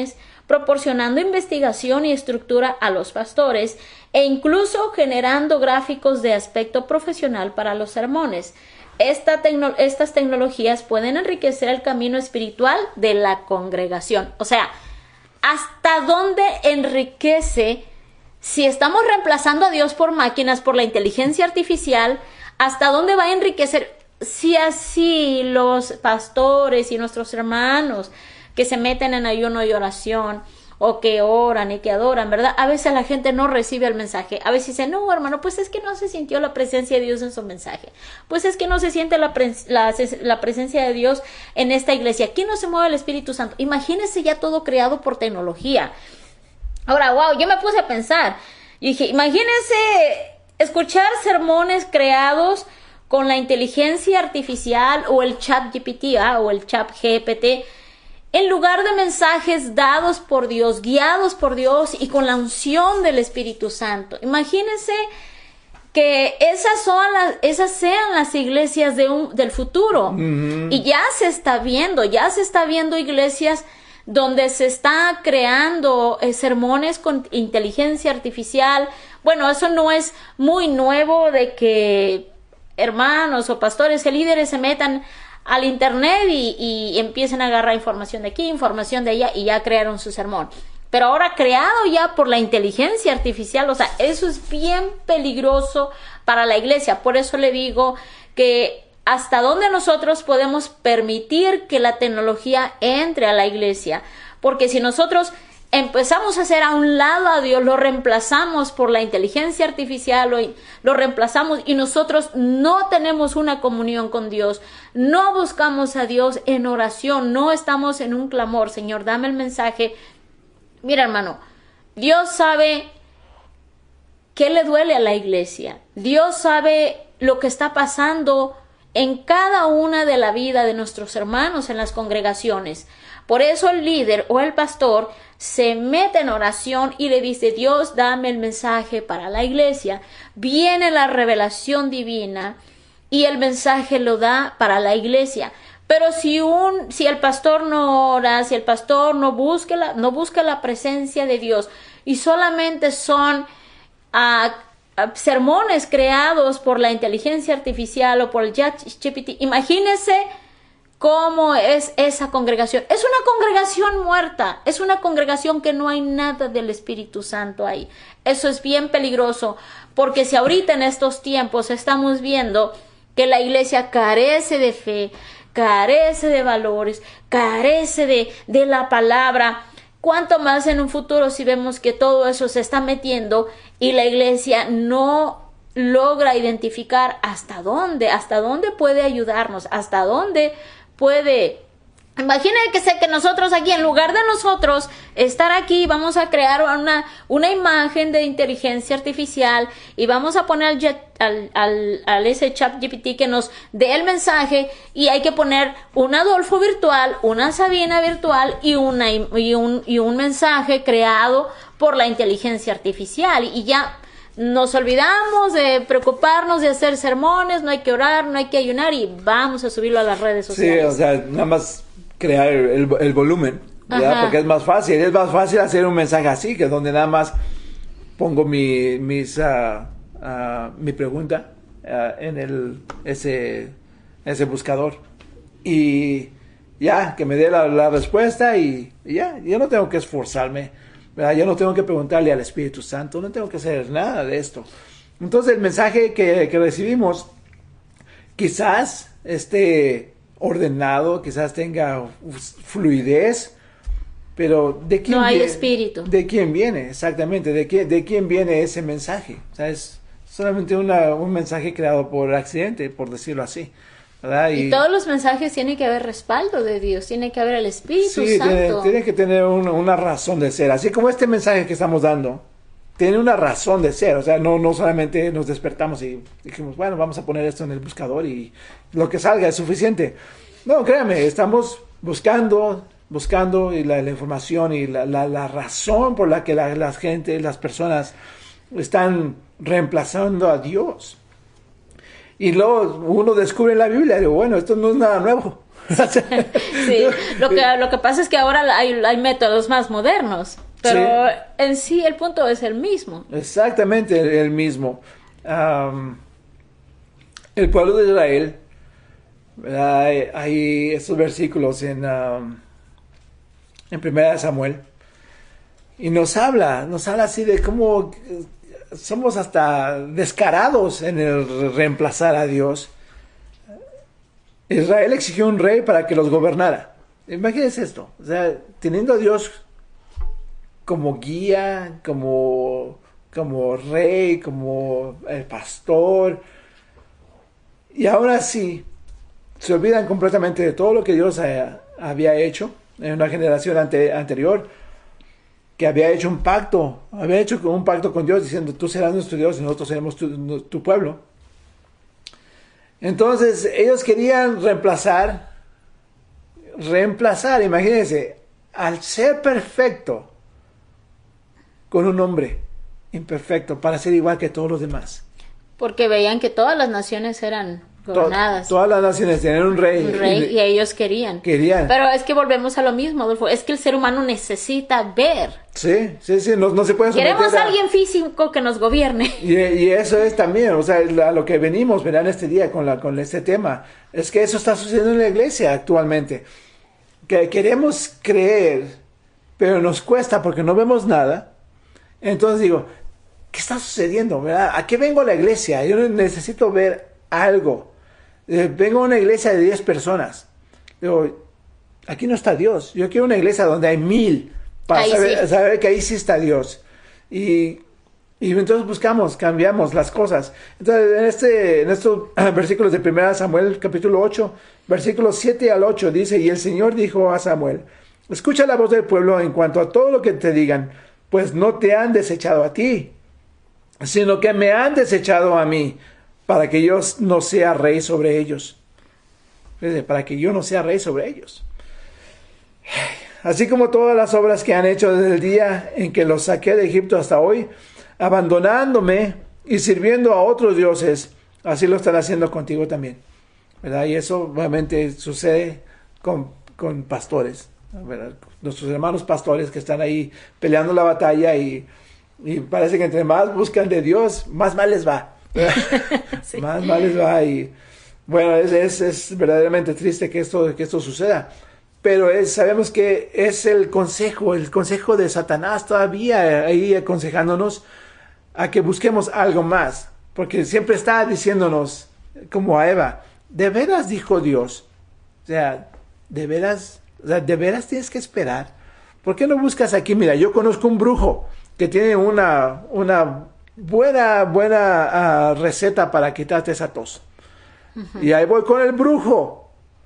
proporcionando investigación y estructura a los pastores e incluso generando gráficos de aspecto profesional para los sermones. Esta tecno- estas tecnologías pueden enriquecer el camino espiritual de la congregación. O sea, ¿hasta dónde enriquece si estamos reemplazando a Dios por máquinas, por la inteligencia artificial? ¿Hasta dónde va a enriquecer si así los pastores y nuestros hermanos que se meten en ayuno y oración o que oran y que adoran, ¿verdad? A veces la gente no recibe el mensaje. A veces dice, no, hermano, pues es que no se sintió la presencia de Dios en su mensaje. Pues es que no se siente la, pre la, la presencia de Dios en esta iglesia. Aquí no se mueve el Espíritu Santo. Imagínense ya todo creado por tecnología. Ahora, wow, yo me puse a pensar. Y dije, imagínense escuchar sermones creados con la inteligencia artificial o el chat G P T ¿ah? o el chat G P T, en lugar de mensajes dados por Dios, guiados por Dios y con la unción del Espíritu Santo. Imagínense que esas, son las, esas sean las iglesias de un, del futuro. Uh-huh. Y ya se está viendo, ya se está viendo iglesias donde se está creando eh, sermones con inteligencia artificial. Bueno, eso no es muy nuevo de que hermanos o pastores y líderes se metan al internet y, y empiecen a agarrar información de aquí, información de allá y ya crearon su sermón. Pero ahora creado ya por la inteligencia artificial, o sea, eso es bien peligroso para la iglesia. Por eso le digo que hasta dónde nosotros podemos permitir que la tecnología entre a la iglesia. Porque si nosotros empezamos a hacer a un lado a Dios, lo reemplazamos por la inteligencia artificial, lo, lo reemplazamos y nosotros no tenemos una comunión con Dios, no buscamos a Dios en oración, no estamos en un clamor, Señor, dame el mensaje. Mira, hermano, Dios sabe qué le duele a la iglesia, Dios sabe lo que está pasando en cada una de la vida de nuestros hermanos en las congregaciones. Por eso el líder o el pastor se mete en oración y le dice, Dios, dame el mensaje para la iglesia. Viene la revelación divina y el mensaje lo da para la iglesia. Pero si un, si el pastor no ora, si el pastor no busca la, no busca la presencia de Dios y solamente son uh, uh, sermones creados por la inteligencia artificial o por el chat G P T, imagínense cómo es esa congregación. Es una congregación muerta, es una congregación que no hay nada del Espíritu Santo ahí. Eso es bien peligroso, porque si ahorita en estos tiempos estamos viendo que la iglesia carece de fe, carece de valores, carece de, de la palabra, cuánto más en un futuro si vemos que todo eso se está metiendo y la iglesia no logra identificar hasta dónde, hasta dónde puede ayudarnos, hasta dónde puede. Imaginen que sé que nosotros aquí, en lugar de nosotros estar aquí, vamos a crear una, una imagen de inteligencia artificial y vamos a poner al, jet, al, al, al ese chat G P T que nos dé el mensaje y hay que poner un Adolfo virtual, una Sabina virtual y, una, y, un, y un mensaje creado por la inteligencia artificial y ya nos olvidamos de preocuparnos de hacer sermones, no hay que orar, no hay que ayunar y vamos a subirlo a las redes sociales. Sí, o sea, nada más crear el, el volumen, ¿verdad? Porque es más fácil, es más fácil hacer un mensaje así, que donde nada más pongo mi, mis, uh, uh, mi pregunta uh, en el, ese, ese buscador y ya, que me dé la, la respuesta y, y ya, yo no tengo que esforzarme, ¿verdad? Yo no tengo que preguntarle al Espíritu Santo, no tengo que hacer nada de esto. Entonces el mensaje que, que recibimos quizás esté ordenado, quizás tenga fluidez, pero ¿de quién no hay viene? espíritu. ¿De quién viene? Exactamente, ¿de quién, de quién viene ese mensaje? O sea, es solamente una, un mensaje creado por accidente, por decirlo así, ¿verdad? Y, y todos los mensajes tienen que haber respaldo de Dios, tiene que haber el Espíritu sí, Santo. Tiene, tiene que tener un, una razón de ser, así como este mensaje que estamos dando tiene una razón de ser, o sea, no, no solamente nos despertamos y dijimos, bueno, vamos a poner esto en el buscador y lo que salga es suficiente. No, créame, estamos buscando, buscando y la, la información y la, la, la razón por la que la, la gente, las personas están reemplazando a Dios. Y luego uno descubre en la Biblia, digo, bueno, esto no es nada nuevo. Sí, lo que, lo que pasa es que ahora hay, hay métodos más modernos, pero sí, en sí el punto es el mismo. Exactamente el, el mismo. Um, el pueblo de Israel, hay, hay estos versículos en, um, en Primera de Samuel, y nos habla, nos habla así de cómo somos hasta descarados en el reemplazar a Dios. Israel exigió un rey para que los gobernara. Imagínense esto, o sea, teniendo a Dios como guía, como, como rey, como el pastor, y ahora sí se olvidan completamente de todo lo que Dios haya, había hecho en una generación ante, anterior, que había hecho un pacto, había hecho un pacto con Dios diciendo, tú serás nuestro Dios y nosotros seremos tu, tu pueblo. Entonces ellos querían reemplazar, reemplazar, imagínense, al ser perfecto con un hombre imperfecto para ser igual que todos los demás. Porque veían que todas las naciones eran gobernadas. To- todas las naciones tenían un rey. Un rey y, y ellos querían. Querían. Pero es que volvemos a lo mismo, Adolfo. Es que el ser humano necesita ver. Sí, sí, sí. No, no se puede someter Queremos a alguien físico que nos gobierne. Y, y eso es también, o sea, a lo que venimos, verán, este día con, la, con este tema. Es que eso está sucediendo en la iglesia actualmente. Que queremos creer, pero nos cuesta porque no vemos nada. Entonces digo, ¿qué está sucediendo? ¿Verdad? ¿A qué vengo a la iglesia? Yo necesito ver algo. Eh, vengo a una iglesia de diez personas. Digo, aquí no está Dios. Yo quiero una iglesia donde hay mil para ahí saber, sí. saber que ahí sí está Dios. Y, y entonces buscamos, cambiamos las cosas. Entonces, en, este, en estos versículos de Primera Samuel, capítulo ocho, versículos siete al ocho, dice, y el Señor dijo a Samuel, escucha la voz del pueblo en cuanto a todo lo que te digan, pues no te han desechado a ti, sino que me han desechado a mí, para que yo no sea rey sobre ellos. Para que yo no sea rey sobre ellos. Así como todas las obras que han hecho desde el día en que los saqué de Egipto hasta hoy, abandonándome y sirviendo a otros dioses, así lo están haciendo contigo también, ¿verdad? Y eso obviamente sucede con, con pastores, ¿verdad? Nuestros hermanos pastores que están ahí peleando la batalla y, y parece que entre más buscan de Dios, más mal les va. Sí. Más mal les va y bueno, es, es, es verdaderamente triste que esto, que esto suceda. Pero es, sabemos que es el consejo, el consejo de Satanás todavía ahí aconsejándonos a que busquemos algo más. Porque siempre está diciéndonos, como a Eva, ¿de veras dijo Dios? O sea, ¿de veras, o sea, ¿de veras tienes que esperar? ¿Por qué no buscas aquí? Mira, yo conozco un brujo que tiene una, una buena, buena uh, receta para quitarte esa tos. Uh-huh. Y ahí voy con el brujo.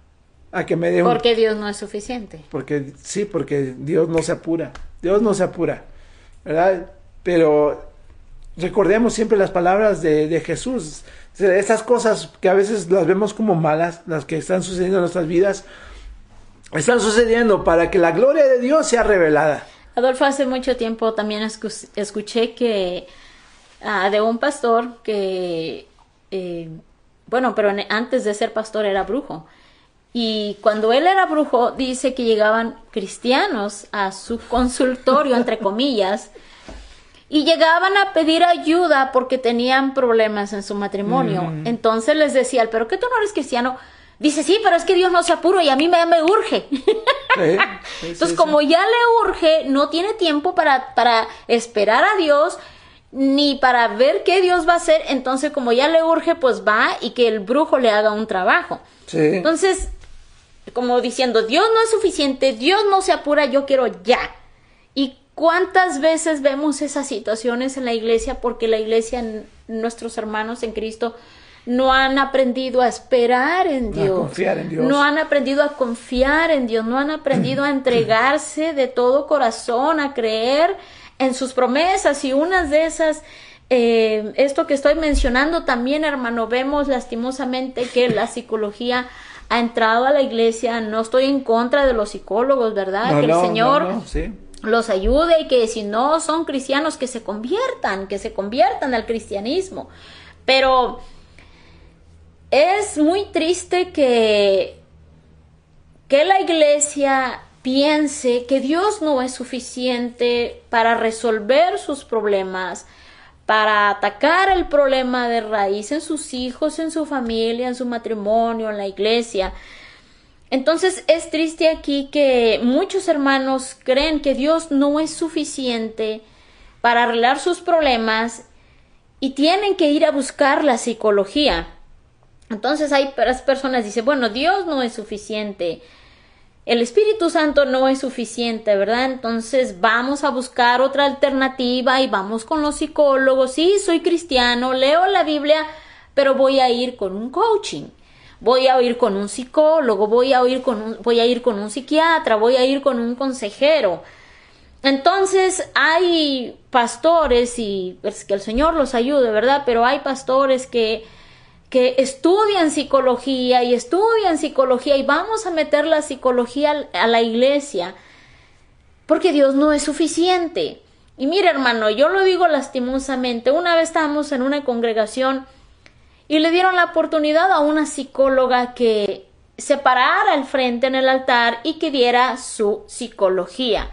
A que me dé un... Porque Dios no es suficiente. Porque sí, porque Dios no se apura. Dios no se apura, ¿verdad? Pero recordemos siempre las palabras de, de Jesús. Estas cosas que a veces las vemos como malas, las que están sucediendo en nuestras vidas, están sucediendo para que la gloria de Dios sea revelada. Adolfo, hace mucho tiempo también escu- escuché que uh, de un pastor que, eh, bueno, pero antes de ser pastor era brujo. Y cuando él era brujo, dice que llegaban cristianos a su consultorio, entre comillas, y llegaban a pedir ayuda porque tenían problemas en su matrimonio. Mm. Entonces les decía, ¿pero qué tú no eres cristiano? Dice, sí, pero es que Dios no se apura y a mí me, me urge. Sí, sí, Entonces, sí, como sí. ya le urge, no tiene tiempo para, para esperar a Dios, ni para ver qué Dios va a hacer. Entonces, como ya le urge, pues va y que el brujo le haga un trabajo. Sí. Entonces, como diciendo, Dios no es suficiente, Dios no se apura, yo quiero ya. ¿Y cuántas veces vemos esas situaciones en la iglesia? Porque la iglesia, nuestros hermanos en Cristo, no han aprendido a esperar en Dios. A confiar en Dios. No han aprendido a confiar en Dios, no han aprendido a entregarse de todo corazón, a creer en sus promesas. Y unas de esas, eh, esto que estoy mencionando también, hermano, vemos lastimosamente que la psicología ha entrado a la iglesia. No estoy en contra de los psicólogos, ¿verdad? No, que no, el Señor no, no, sí. los ayude y que si no son cristianos, que se conviertan, que se conviertan al cristianismo. Pero es muy triste que que la iglesia piense que Dios no es suficiente para resolver sus problemas, para atacar el problema de raíz en sus hijos, en su familia, en su matrimonio, en la iglesia. Entonces es triste aquí que muchos hermanos creen que Dios no es suficiente para arreglar sus problemas y tienen que ir a buscar la psicología. Entonces hay personas que dicen, bueno, Dios no es suficiente, el Espíritu Santo no es suficiente, ¿verdad? Entonces vamos a buscar otra alternativa y vamos con los psicólogos. Sí, soy cristiano, leo la Biblia, pero voy a ir con un coaching. Voy a ir con un psicólogo, voy a ir con un, voy a ir con un psiquiatra, voy a ir con un consejero. Entonces hay pastores, y pues, que el Señor los ayude, ¿verdad? Pero hay pastores que, que estudian psicología y estudian psicología y vamos a meter la psicología a la iglesia porque Dios no es suficiente. Y mira, hermano, yo lo digo lastimosamente. Una vez estábamos en una congregación y le dieron la oportunidad a una psicóloga que se parara al frente en el altar y que diera su psicología.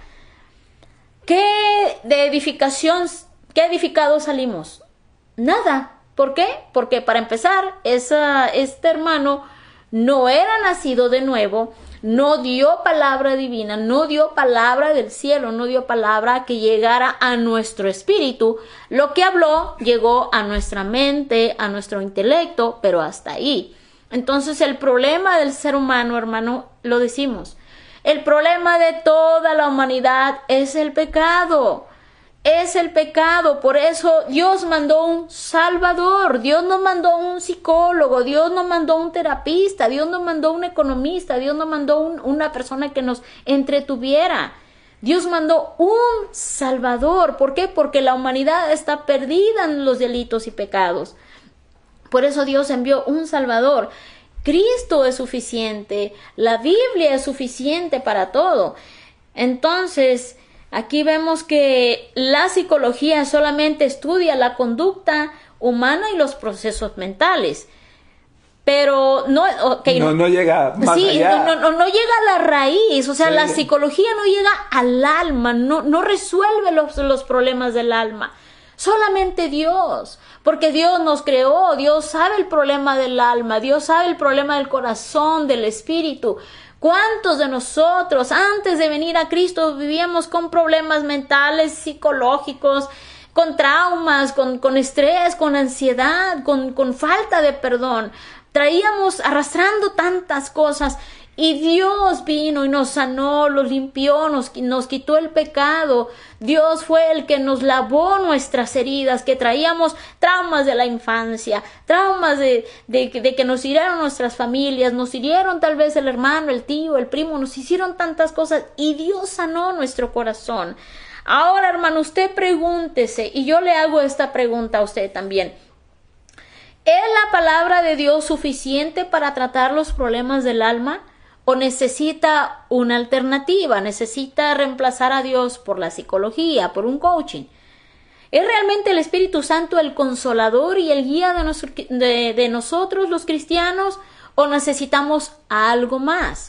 ¿Qué de edificación, qué edificados salimos? Nada. ¿Por qué? Porque para empezar, esa, este hermano no era nacido de nuevo, no dio palabra divina, no dio palabra del cielo, no dio palabra que llegara a nuestro espíritu. Lo que habló llegó a nuestra mente, a nuestro intelecto, pero hasta ahí. Entonces el problema del ser humano, hermano, lo decimos, el problema de toda la humanidad es el pecado. Es el pecado, por eso Dios mandó un salvador, Dios no mandó un psicólogo, Dios no mandó un terapista, Dios no mandó un economista, Dios no mandó un, una persona que nos entretuviera. Dios mandó un salvador. ¿Por qué? Porque la humanidad está perdida en los delitos y pecados. Por eso Dios envió un salvador. Cristo es suficiente, la Biblia es suficiente para todo. Entonces, aquí vemos que la psicología solamente estudia la conducta humana y los procesos mentales. Pero no, okay, no, no llega más sí, allá. No, no, no llega a la raíz. O sea, sí. La psicología no llega al alma, no, no resuelve los, los problemas del alma. Solamente Dios, porque Dios nos creó, Dios sabe el problema del alma, Dios sabe el problema del corazón, del espíritu. ¿Cuántos de nosotros antes de venir a Cristo vivíamos con problemas mentales, psicológicos, con traumas, con, con estrés, con ansiedad, con, con falta de perdón? Traíamos arrastrando tantas cosas y Dios vino y nos sanó, los limpió, nos, nos quitó el pecado. Dios fue el que nos lavó nuestras heridas, que traíamos traumas de la infancia, traumas de, de, de que nos hirieron nuestras familias, nos hirieron tal vez el hermano, el tío, el primo, nos hicieron tantas cosas y Dios sanó nuestro corazón. Ahora, hermano, usted pregúntese, y yo le hago esta pregunta a usted también. ¿Es la palabra de Dios suficiente para tratar los problemas del alma? ¿O necesita una alternativa? ¿Necesita reemplazar a Dios por la psicología, por un coaching? ¿Es realmente el Espíritu Santo el consolador y el guía de, nuestro, de, de nosotros los cristianos? ¿O necesitamos algo más?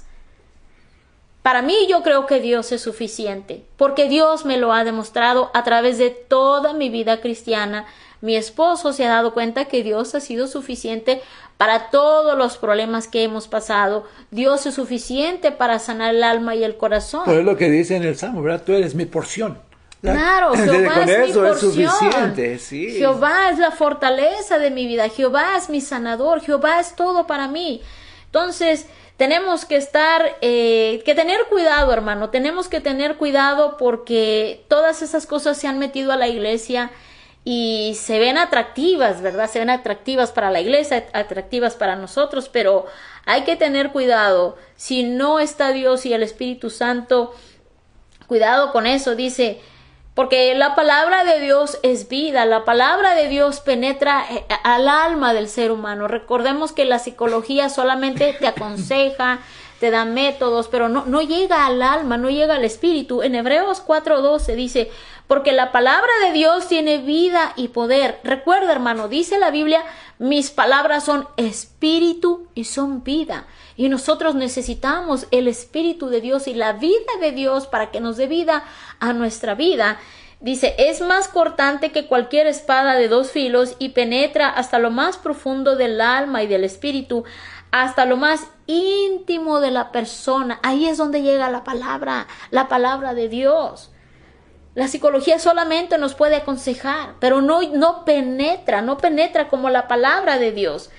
Para mí, yo creo que Dios es suficiente, porque Dios me lo ha demostrado a través de toda mi vida cristiana. Mi esposo se ha dado cuenta que Dios ha sido suficiente para todos los problemas que hemos pasado. Dios es suficiente para sanar el alma y el corazón. Pero es lo que dice en el Salmo, ¿verdad? Tú eres mi porción. La... Claro, Jehová con es eso mi es porción. Suficiente, sí. Jehová es la fortaleza de mi vida. Jehová es mi sanador. Jehová es todo para mí. Entonces, tenemos que estar, eh, que tener cuidado, hermano. Tenemos que tener cuidado porque todas esas cosas se han metido a la iglesia y se ven atractivas, ¿verdad? Se ven atractivas para la iglesia, atractivas para nosotros, pero hay que tener cuidado. Si no está Dios y el Espíritu Santo, cuidado con eso, dice, porque la palabra de Dios es vida, la palabra de Dios penetra al alma del ser humano. Recordemos que la psicología solamente te aconseja, te da métodos, pero no, no llega al alma, no llega al espíritu. En Hebreos cuatro doce dice, porque la palabra de Dios tiene vida y poder. Recuerda, hermano, dice la Biblia, mis palabras son espíritu y son vida. Y nosotros necesitamos el Espíritu de Dios y la vida de Dios para que nos dé vida a nuestra vida. Dice, es más cortante que cualquier espada de dos filos y penetra hasta lo más profundo del alma y del espíritu, hasta lo más íntimo de la persona. Ahí es donde llega la palabra, la palabra de Dios. La psicología solamente nos puede aconsejar, pero no, no penetra, no penetra como la palabra de Dios.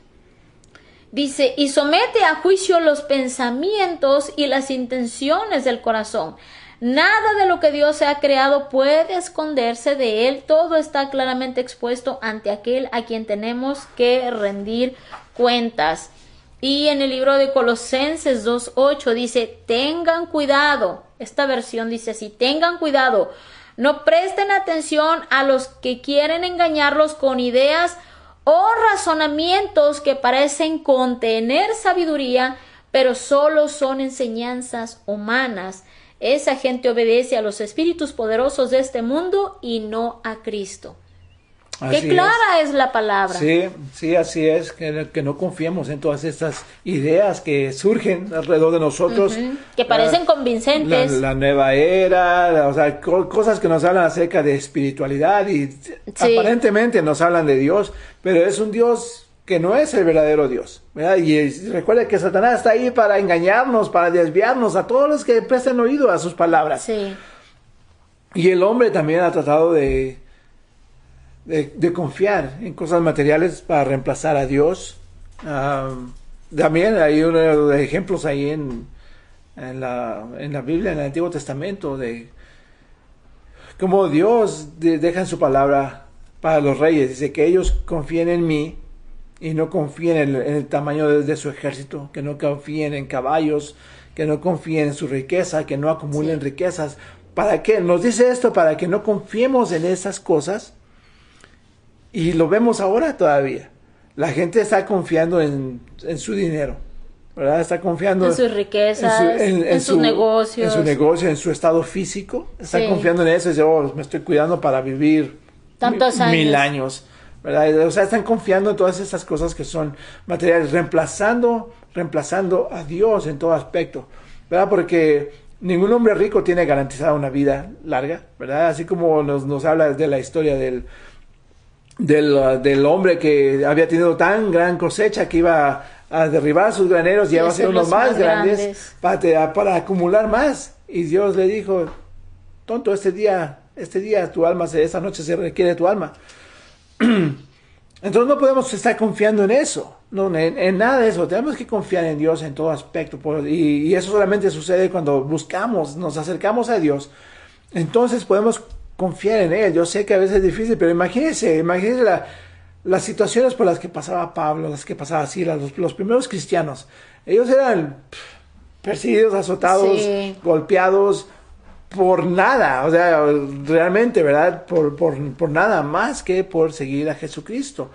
Dice, y somete a juicio los pensamientos y las intenciones del corazón. Nada de lo que Dios ha creado puede esconderse de Él. Todo está claramente expuesto ante aquel a quien tenemos que rendir cuentas. Y en el libro de Colosenses dos ocho dice, tengan cuidado. Esta versión dice así, tengan cuidado. No presten atención a los que quieren engañarlos con ideas o razonamientos que parecen contener sabiduría, pero solo son enseñanzas humanas. Esa gente obedece a los espíritus poderosos de este mundo y no a Cristo. Así Qué clara es. es la palabra. Sí, sí, así es, que, que no confiemos en todas estas ideas que surgen alrededor de nosotros. Uh-huh. Que parecen uh, convincentes. La, la nueva era, o sea, co- cosas que nos hablan acerca de espiritualidad y sí. aparentemente nos hablan de Dios, pero es un Dios que no es el verdadero Dios, ¿verdad? Y, y recuerda que Satanás está ahí para engañarnos, para desviarnos a todos los que prestan oído a sus palabras. Sí. Y el hombre también ha tratado de De, de confiar en cosas materiales para reemplazar a Dios. Um, también hay unos ejemplos ahí en, en, la, en la Biblia, en el Antiguo Testamento, de cómo Dios de, deja en su palabra para los reyes. Dice que ellos confíen en mí y no confíen en, en el tamaño de, de su ejército, que no confíen en caballos, que no confíen en su riqueza, que no acumulen sí. riquezas. ¿Para qué? Nos dice esto para que no confiemos en esas cosas. Y lo vemos ahora todavía. La gente está confiando en, en su dinero, ¿verdad? Está confiando en sus riquezas, en, su, en, en, en sus su, negocios. En su negocio, en su estado físico. Está sí. confiando en eso y dice, oh, me estoy cuidando para vivir tantos mil, años. mil años. ¿Verdad? O sea, están confiando en todas estas cosas que son materiales, reemplazando, reemplazando a Dios en todo aspecto, ¿verdad? Porque ningún hombre rico tiene garantizada una vida larga, ¿verdad? Así como nos, nos habla de la historia del Del, del hombre que había tenido tan gran cosecha que iba a, a derribar sus graneros y iba a hacer unos más, más grandes, grandes. Para, para acumular más. Y Dios le dijo, tonto, este día, este día tu alma, se, esta noche se requiere tu alma. Entonces no podemos estar confiando en eso, no, en, en nada de eso. Tenemos que confiar en Dios en todo aspecto. Por, y, y eso solamente sucede cuando buscamos, nos acercamos a Dios. Entonces podemos confiar en Él. Yo sé que a veces es difícil, pero imagínense, imagínense la, las situaciones por las que pasaba Pablo, las que pasaba Silas, los, los primeros cristianos. Ellos eran pff, perseguidos, azotados, sí. golpeados por nada, o sea, realmente, ¿verdad? Por, por, por nada más que por seguir a Jesucristo.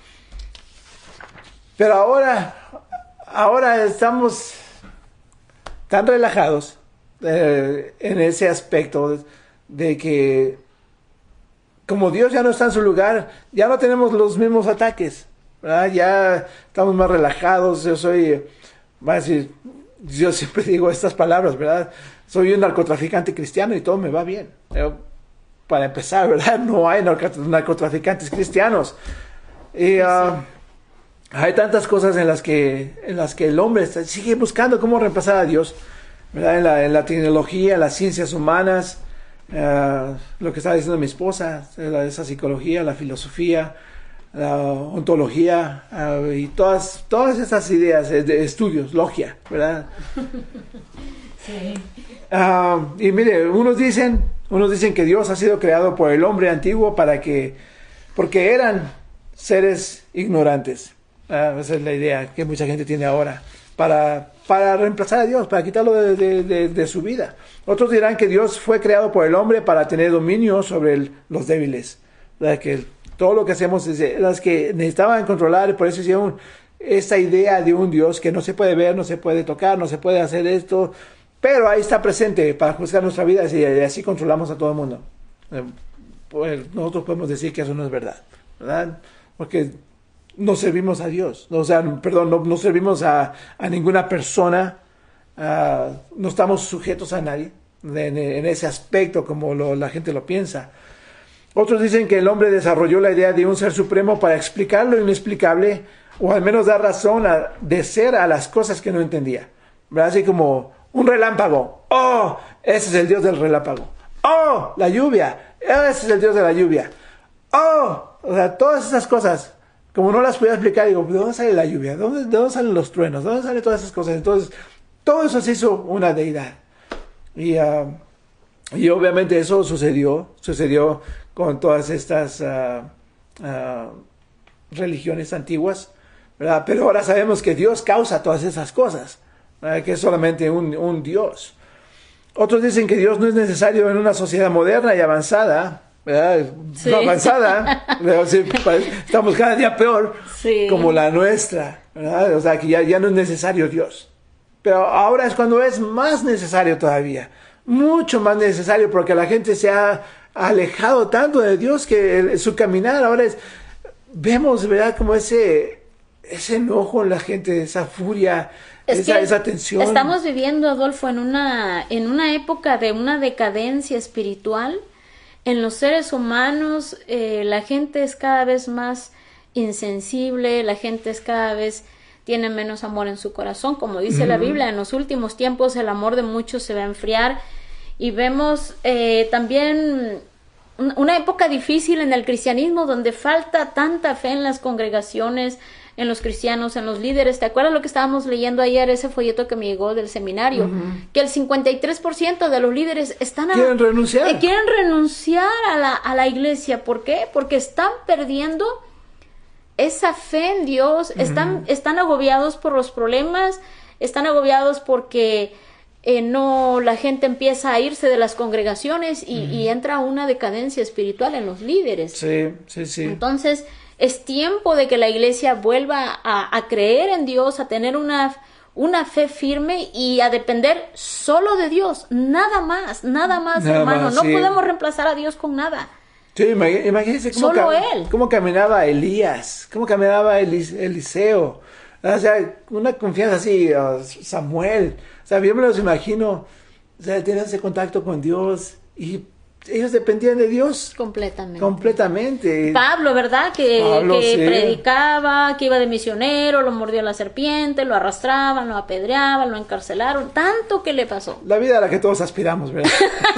Pero ahora, ahora estamos tan relajados eh, en ese aspecto de que como Dios ya no está en su lugar, ya no tenemos los mismos ataques, ¿verdad? Ya estamos más relajados. Yo soy, va a decir, yo siempre digo estas palabras, ¿verdad? Soy un narcotraficante cristiano y todo me va bien. Yo, para empezar, ¿verdad? No hay narcotraficantes cristianos. Y uh, hay tantas cosas en las que en las que el hombre está, sigue buscando cómo reemplazar a Dios, ¿verdad? En la, en la tecnología, en las ciencias humanas. Uh, lo que estaba diciendo mi esposa, esa psicología, la filosofía, la ontología uh, y todas todas esas ideas de estudios, logia, ¿verdad? Sí. Uh, y mire, unos dicen, unos dicen que Dios ha sido creado por el hombre antiguo para que, porque eran seres ignorantes. Uh, esa es la idea que mucha gente tiene ahora, para para reemplazar a Dios, para quitarlo de, de, de, de su vida. Otros dirán que Dios fue creado por el hombre para tener dominio sobre el, los débiles. ¿Verdad? Que todo lo que hacemos es las que necesitaban controlar, y por eso hicieron esta idea de un Dios que no se puede ver, no se puede tocar, no se puede hacer esto, pero ahí está presente para juzgar nuestra vida y así controlamos a todo el mundo. Eh, pues nosotros podemos decir que eso no es verdad, ¿verdad? Porque no servimos a Dios. O sea, perdón, no, no servimos a, a ninguna persona, uh, no estamos sujetos a nadie en, en ese aspecto como lo, la gente lo piensa. Otros dicen que el hombre desarrolló la idea de un ser supremo para explicar lo inexplicable, o al menos dar razón a, de ser a las cosas que no entendía. ¿Verdad? Así como un relámpago. ¡Oh! Ese es el Dios del relámpago. ¡Oh! La lluvia. Ese es el Dios de la lluvia. ¡Oh! O sea, todas esas cosas, como no las podía explicar, digo, ¿de dónde sale la lluvia? ¿De dónde, de dónde salen los truenos? ¿De dónde salen todas esas cosas? Entonces, todo eso se hizo una deidad. Y, uh, y obviamente eso sucedió, sucedió con todas estas uh, uh, religiones antiguas, ¿verdad? Pero ahora sabemos que Dios causa todas esas cosas, ¿verdad? Que es solamente un, un Dios. Otros dicen que Dios no es necesario en una sociedad moderna y avanzada, ¿verdad? Sí. No avanzada, pero sí, estamos cada día peor, sí, como la nuestra, ¿verdad? O sea, que ya, ya no es necesario Dios. Pero ahora es cuando es más necesario todavía, mucho más necesario, porque la gente se ha alejado tanto de Dios que el, su caminar ahora es, vemos, ¿verdad? Como ese, ese enojo en la gente, esa furia, es esa, esa tensión. Estamos viviendo, Adolfo, en una, en una época de una decadencia espiritual. En los seres humanos, eh, la gente es cada vez más insensible, la gente es cada vez tiene menos amor en su corazón. Como dice uh-huh. la Biblia, en los últimos tiempos el amor de muchos se va a enfriar. Y vemos eh, también una época difícil en el cristianismo donde falta tanta fe en las congregaciones, en los cristianos, en los líderes. ¿Te acuerdas lo que estábamos leyendo ayer, ese folleto que me llegó del seminario? Uh-huh. Que el cincuenta y tres por ciento de los líderes están a, quieren renunciar. Eh, quieren renunciar a la, a la iglesia. ¿Por qué? Porque están perdiendo esa fe en Dios, uh-huh. están, están agobiados por los problemas, están agobiados porque eh, no, la gente empieza a irse de las congregaciones y, uh-huh. y entra una decadencia espiritual en los líderes. Sí, sí, sí. Entonces, es tiempo de que la iglesia vuelva a, a creer en Dios, a tener una, una fe firme y a depender solo de Dios, nada más, nada más, nada hermano. Más, no sí. podemos reemplazar a Dios con nada. Sí, imagínense cómo, solo cam- él. cómo caminaba Elías, cómo caminaba Elis- Eliseo, o sea, una confianza así, uh, Samuel, o sea, yo me los imagino, o sea, tenían ese contacto con Dios y ellos dependían de Dios. Completamente. Completamente. Pablo, ¿verdad? Que, Pablo, que sí. predicaba, que iba de misionero, lo mordió la serpiente, lo arrastraban, lo apedreaban, lo encarcelaron, tanto que le pasó. La vida a la que todos aspiramos, ¿verdad?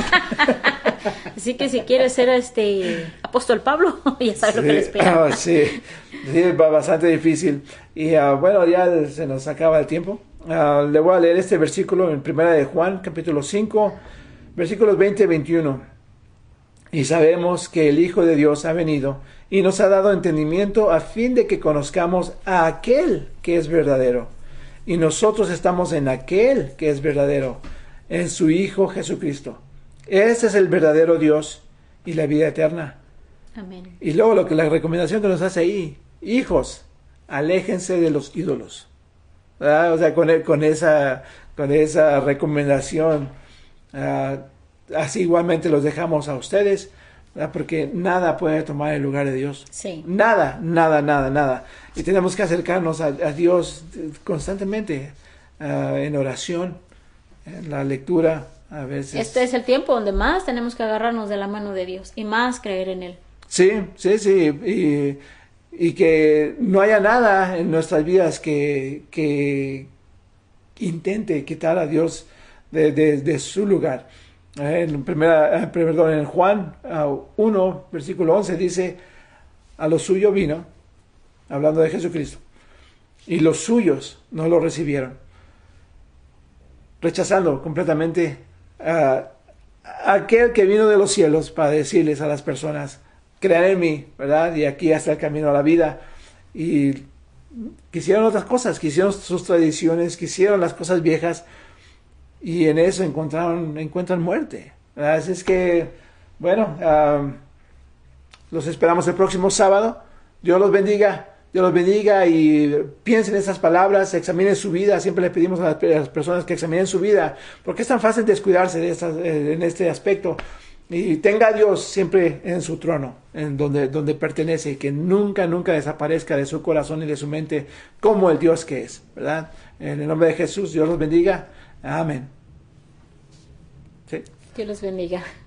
Así que si quieres ser este apóstol Pablo, ya sabes sí. lo que le espera. Oh, sí, sí, va bastante difícil. Y uh, bueno, ya se nos acaba el tiempo. Uh, le voy a leer este versículo en Primera de Juan, capítulo cinco, versículos veinte y veintiuno. Y sabemos que el Hijo de Dios ha venido y nos ha dado entendimiento a fin de que conozcamos a aquel que es verdadero. Y nosotros estamos en aquel que es verdadero, en su Hijo Jesucristo. Este es el verdadero Dios y la vida eterna. Amén. Y luego lo que la recomendación que nos hace ahí, hijos, aléjense de los ídolos. ¿Verdad? O sea, con, con, esa, con esa recomendación, uh, así igualmente los dejamos a ustedes, ¿verdad? Porque nada puede tomar el lugar de Dios. Sí. Nada, nada, nada, nada. Y tenemos que acercarnos a, a Dios constantemente, uh, en oración, en la lectura. A veces. Este es el tiempo donde más tenemos que agarrarnos de la mano de Dios y más creer en Él. Sí, sí, sí. Y, y que no haya nada en nuestras vidas que, que intente quitar a Dios de, de, de su lugar. En, primera, perdón, en Juan uno, versículo once dice, a lo suyo vino, hablando de Jesucristo, y los suyos no lo recibieron, rechazando completamente a aquel que vino de los cielos para decirles a las personas, crean en mí, ¿verdad? Y aquí está el camino a la vida. Y quisieron otras cosas, quisieron sus tradiciones, quisieron las cosas viejas, y en eso encontraron, encuentran muerte, ¿verdad? Así es que, bueno, um, los esperamos el próximo sábado. Dios los bendiga. Dios los bendiga y piensen en esas palabras, examinen su vida. Siempre le pedimos a las personas que examinen su vida, porque es tan fácil descuidarse de estas, en este aspecto. Y tenga a Dios siempre en su trono, en donde, donde pertenece, que nunca, nunca desaparezca de su corazón y de su mente como el Dios que es, ¿verdad? En el nombre de Jesús, Dios los bendiga. Amén. ¿Sí? Dios los bendiga.